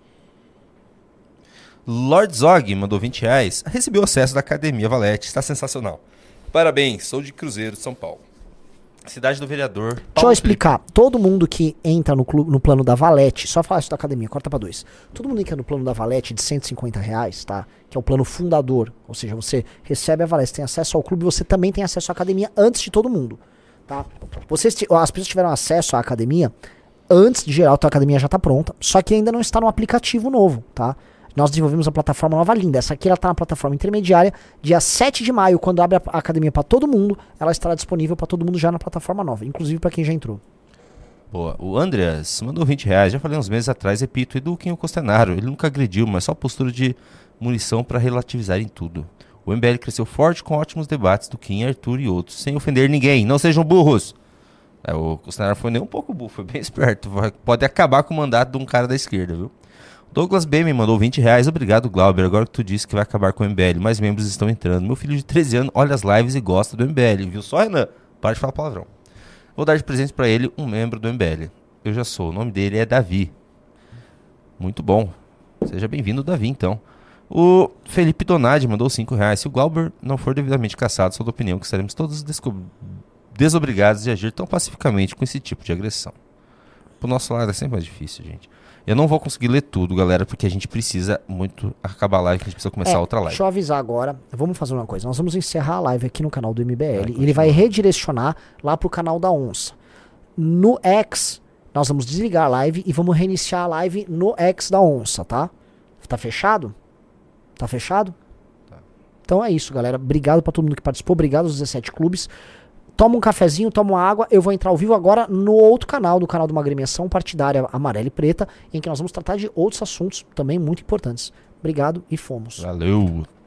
Lord Zog mandou vinte reais. Recebeu acesso da Academia Valete. Está sensacional. Parabéns, sou de Cruzeiro, de São Paulo. Cidade do Vereador. Deixa eu Paulo explicar. Todo mundo que entra no, clube, no plano da Valete, só falar isso da academia, corta pra dois. Todo mundo que entra no plano da Valete de cento e cinquenta reais, tá? Que é o plano fundador. Ou seja, você recebe a Valete, tem acesso ao clube, você também tem acesso à academia antes de todo mundo, tá? Vocês, as pessoas tiveram acesso à academia antes de geral, então a academia já tá pronta, só que ainda não está no aplicativo novo, tá? Nós desenvolvemos a plataforma nova linda. Essa aqui ela tá na plataforma intermediária. Dia sete de maio, quando abre a academia para todo mundo, ela estará disponível para todo mundo já na plataforma nova, inclusive para quem já entrou. Boa. O Andreas mandou vinte reais. Já falei uns meses atrás, repito, eduquem o Costenaro. Ele nunca agrediu, mas só postura de munição para relativizar em tudo. O M B L cresceu forte com ótimos debates do Kim, Arthur e outros, sem ofender ninguém. Não sejam burros. É, o Costenaro foi nem um pouco burro, foi bem esperto. Pode acabar com o mandato de um cara da esquerda, viu? Douglas B me mandou vinte reais. Obrigado, Glauber. Agora que tu disse que vai acabar com o M B L, mais membros estão entrando. Meu filho de treze anos olha as lives e gosta do M B L. Viu só, Renan? Para de falar palavrão. Vou dar de presente pra ele um membro do M B L. Eu já sou. O nome dele é Davi. Muito bom. Seja bem-vindo, Davi, então. O Felipe Donadi mandou cinco reais. Se o Glauber não for devidamente caçado, sou da opinião que estaremos todos desobrigados de agir tão pacificamente com esse tipo de agressão. Pro nosso lado é sempre mais difícil, gente. Eu não vou conseguir ler tudo, galera, porque a gente precisa muito acabar a live, que a gente precisa começar é, outra live. Deixa eu avisar agora. Vamos fazer uma coisa. Nós vamos encerrar a live aqui no canal do M B L. E ele vai redirecionar lá pro canal da Onça. No X, nós vamos desligar a live e vamos reiniciar a live no X da Onça, tá? Tá fechado? Tá fechado? Tá. Então é isso, galera. Obrigado pra todo mundo que participou. Obrigado aos dezessete clubes. Toma um cafezinho, toma uma água. Eu vou entrar ao vivo agora no outro canal, do canal de uma agremiação partidária amarela e preta, em que nós vamos tratar de outros assuntos também muito importantes. Obrigado e fomos. Valeu!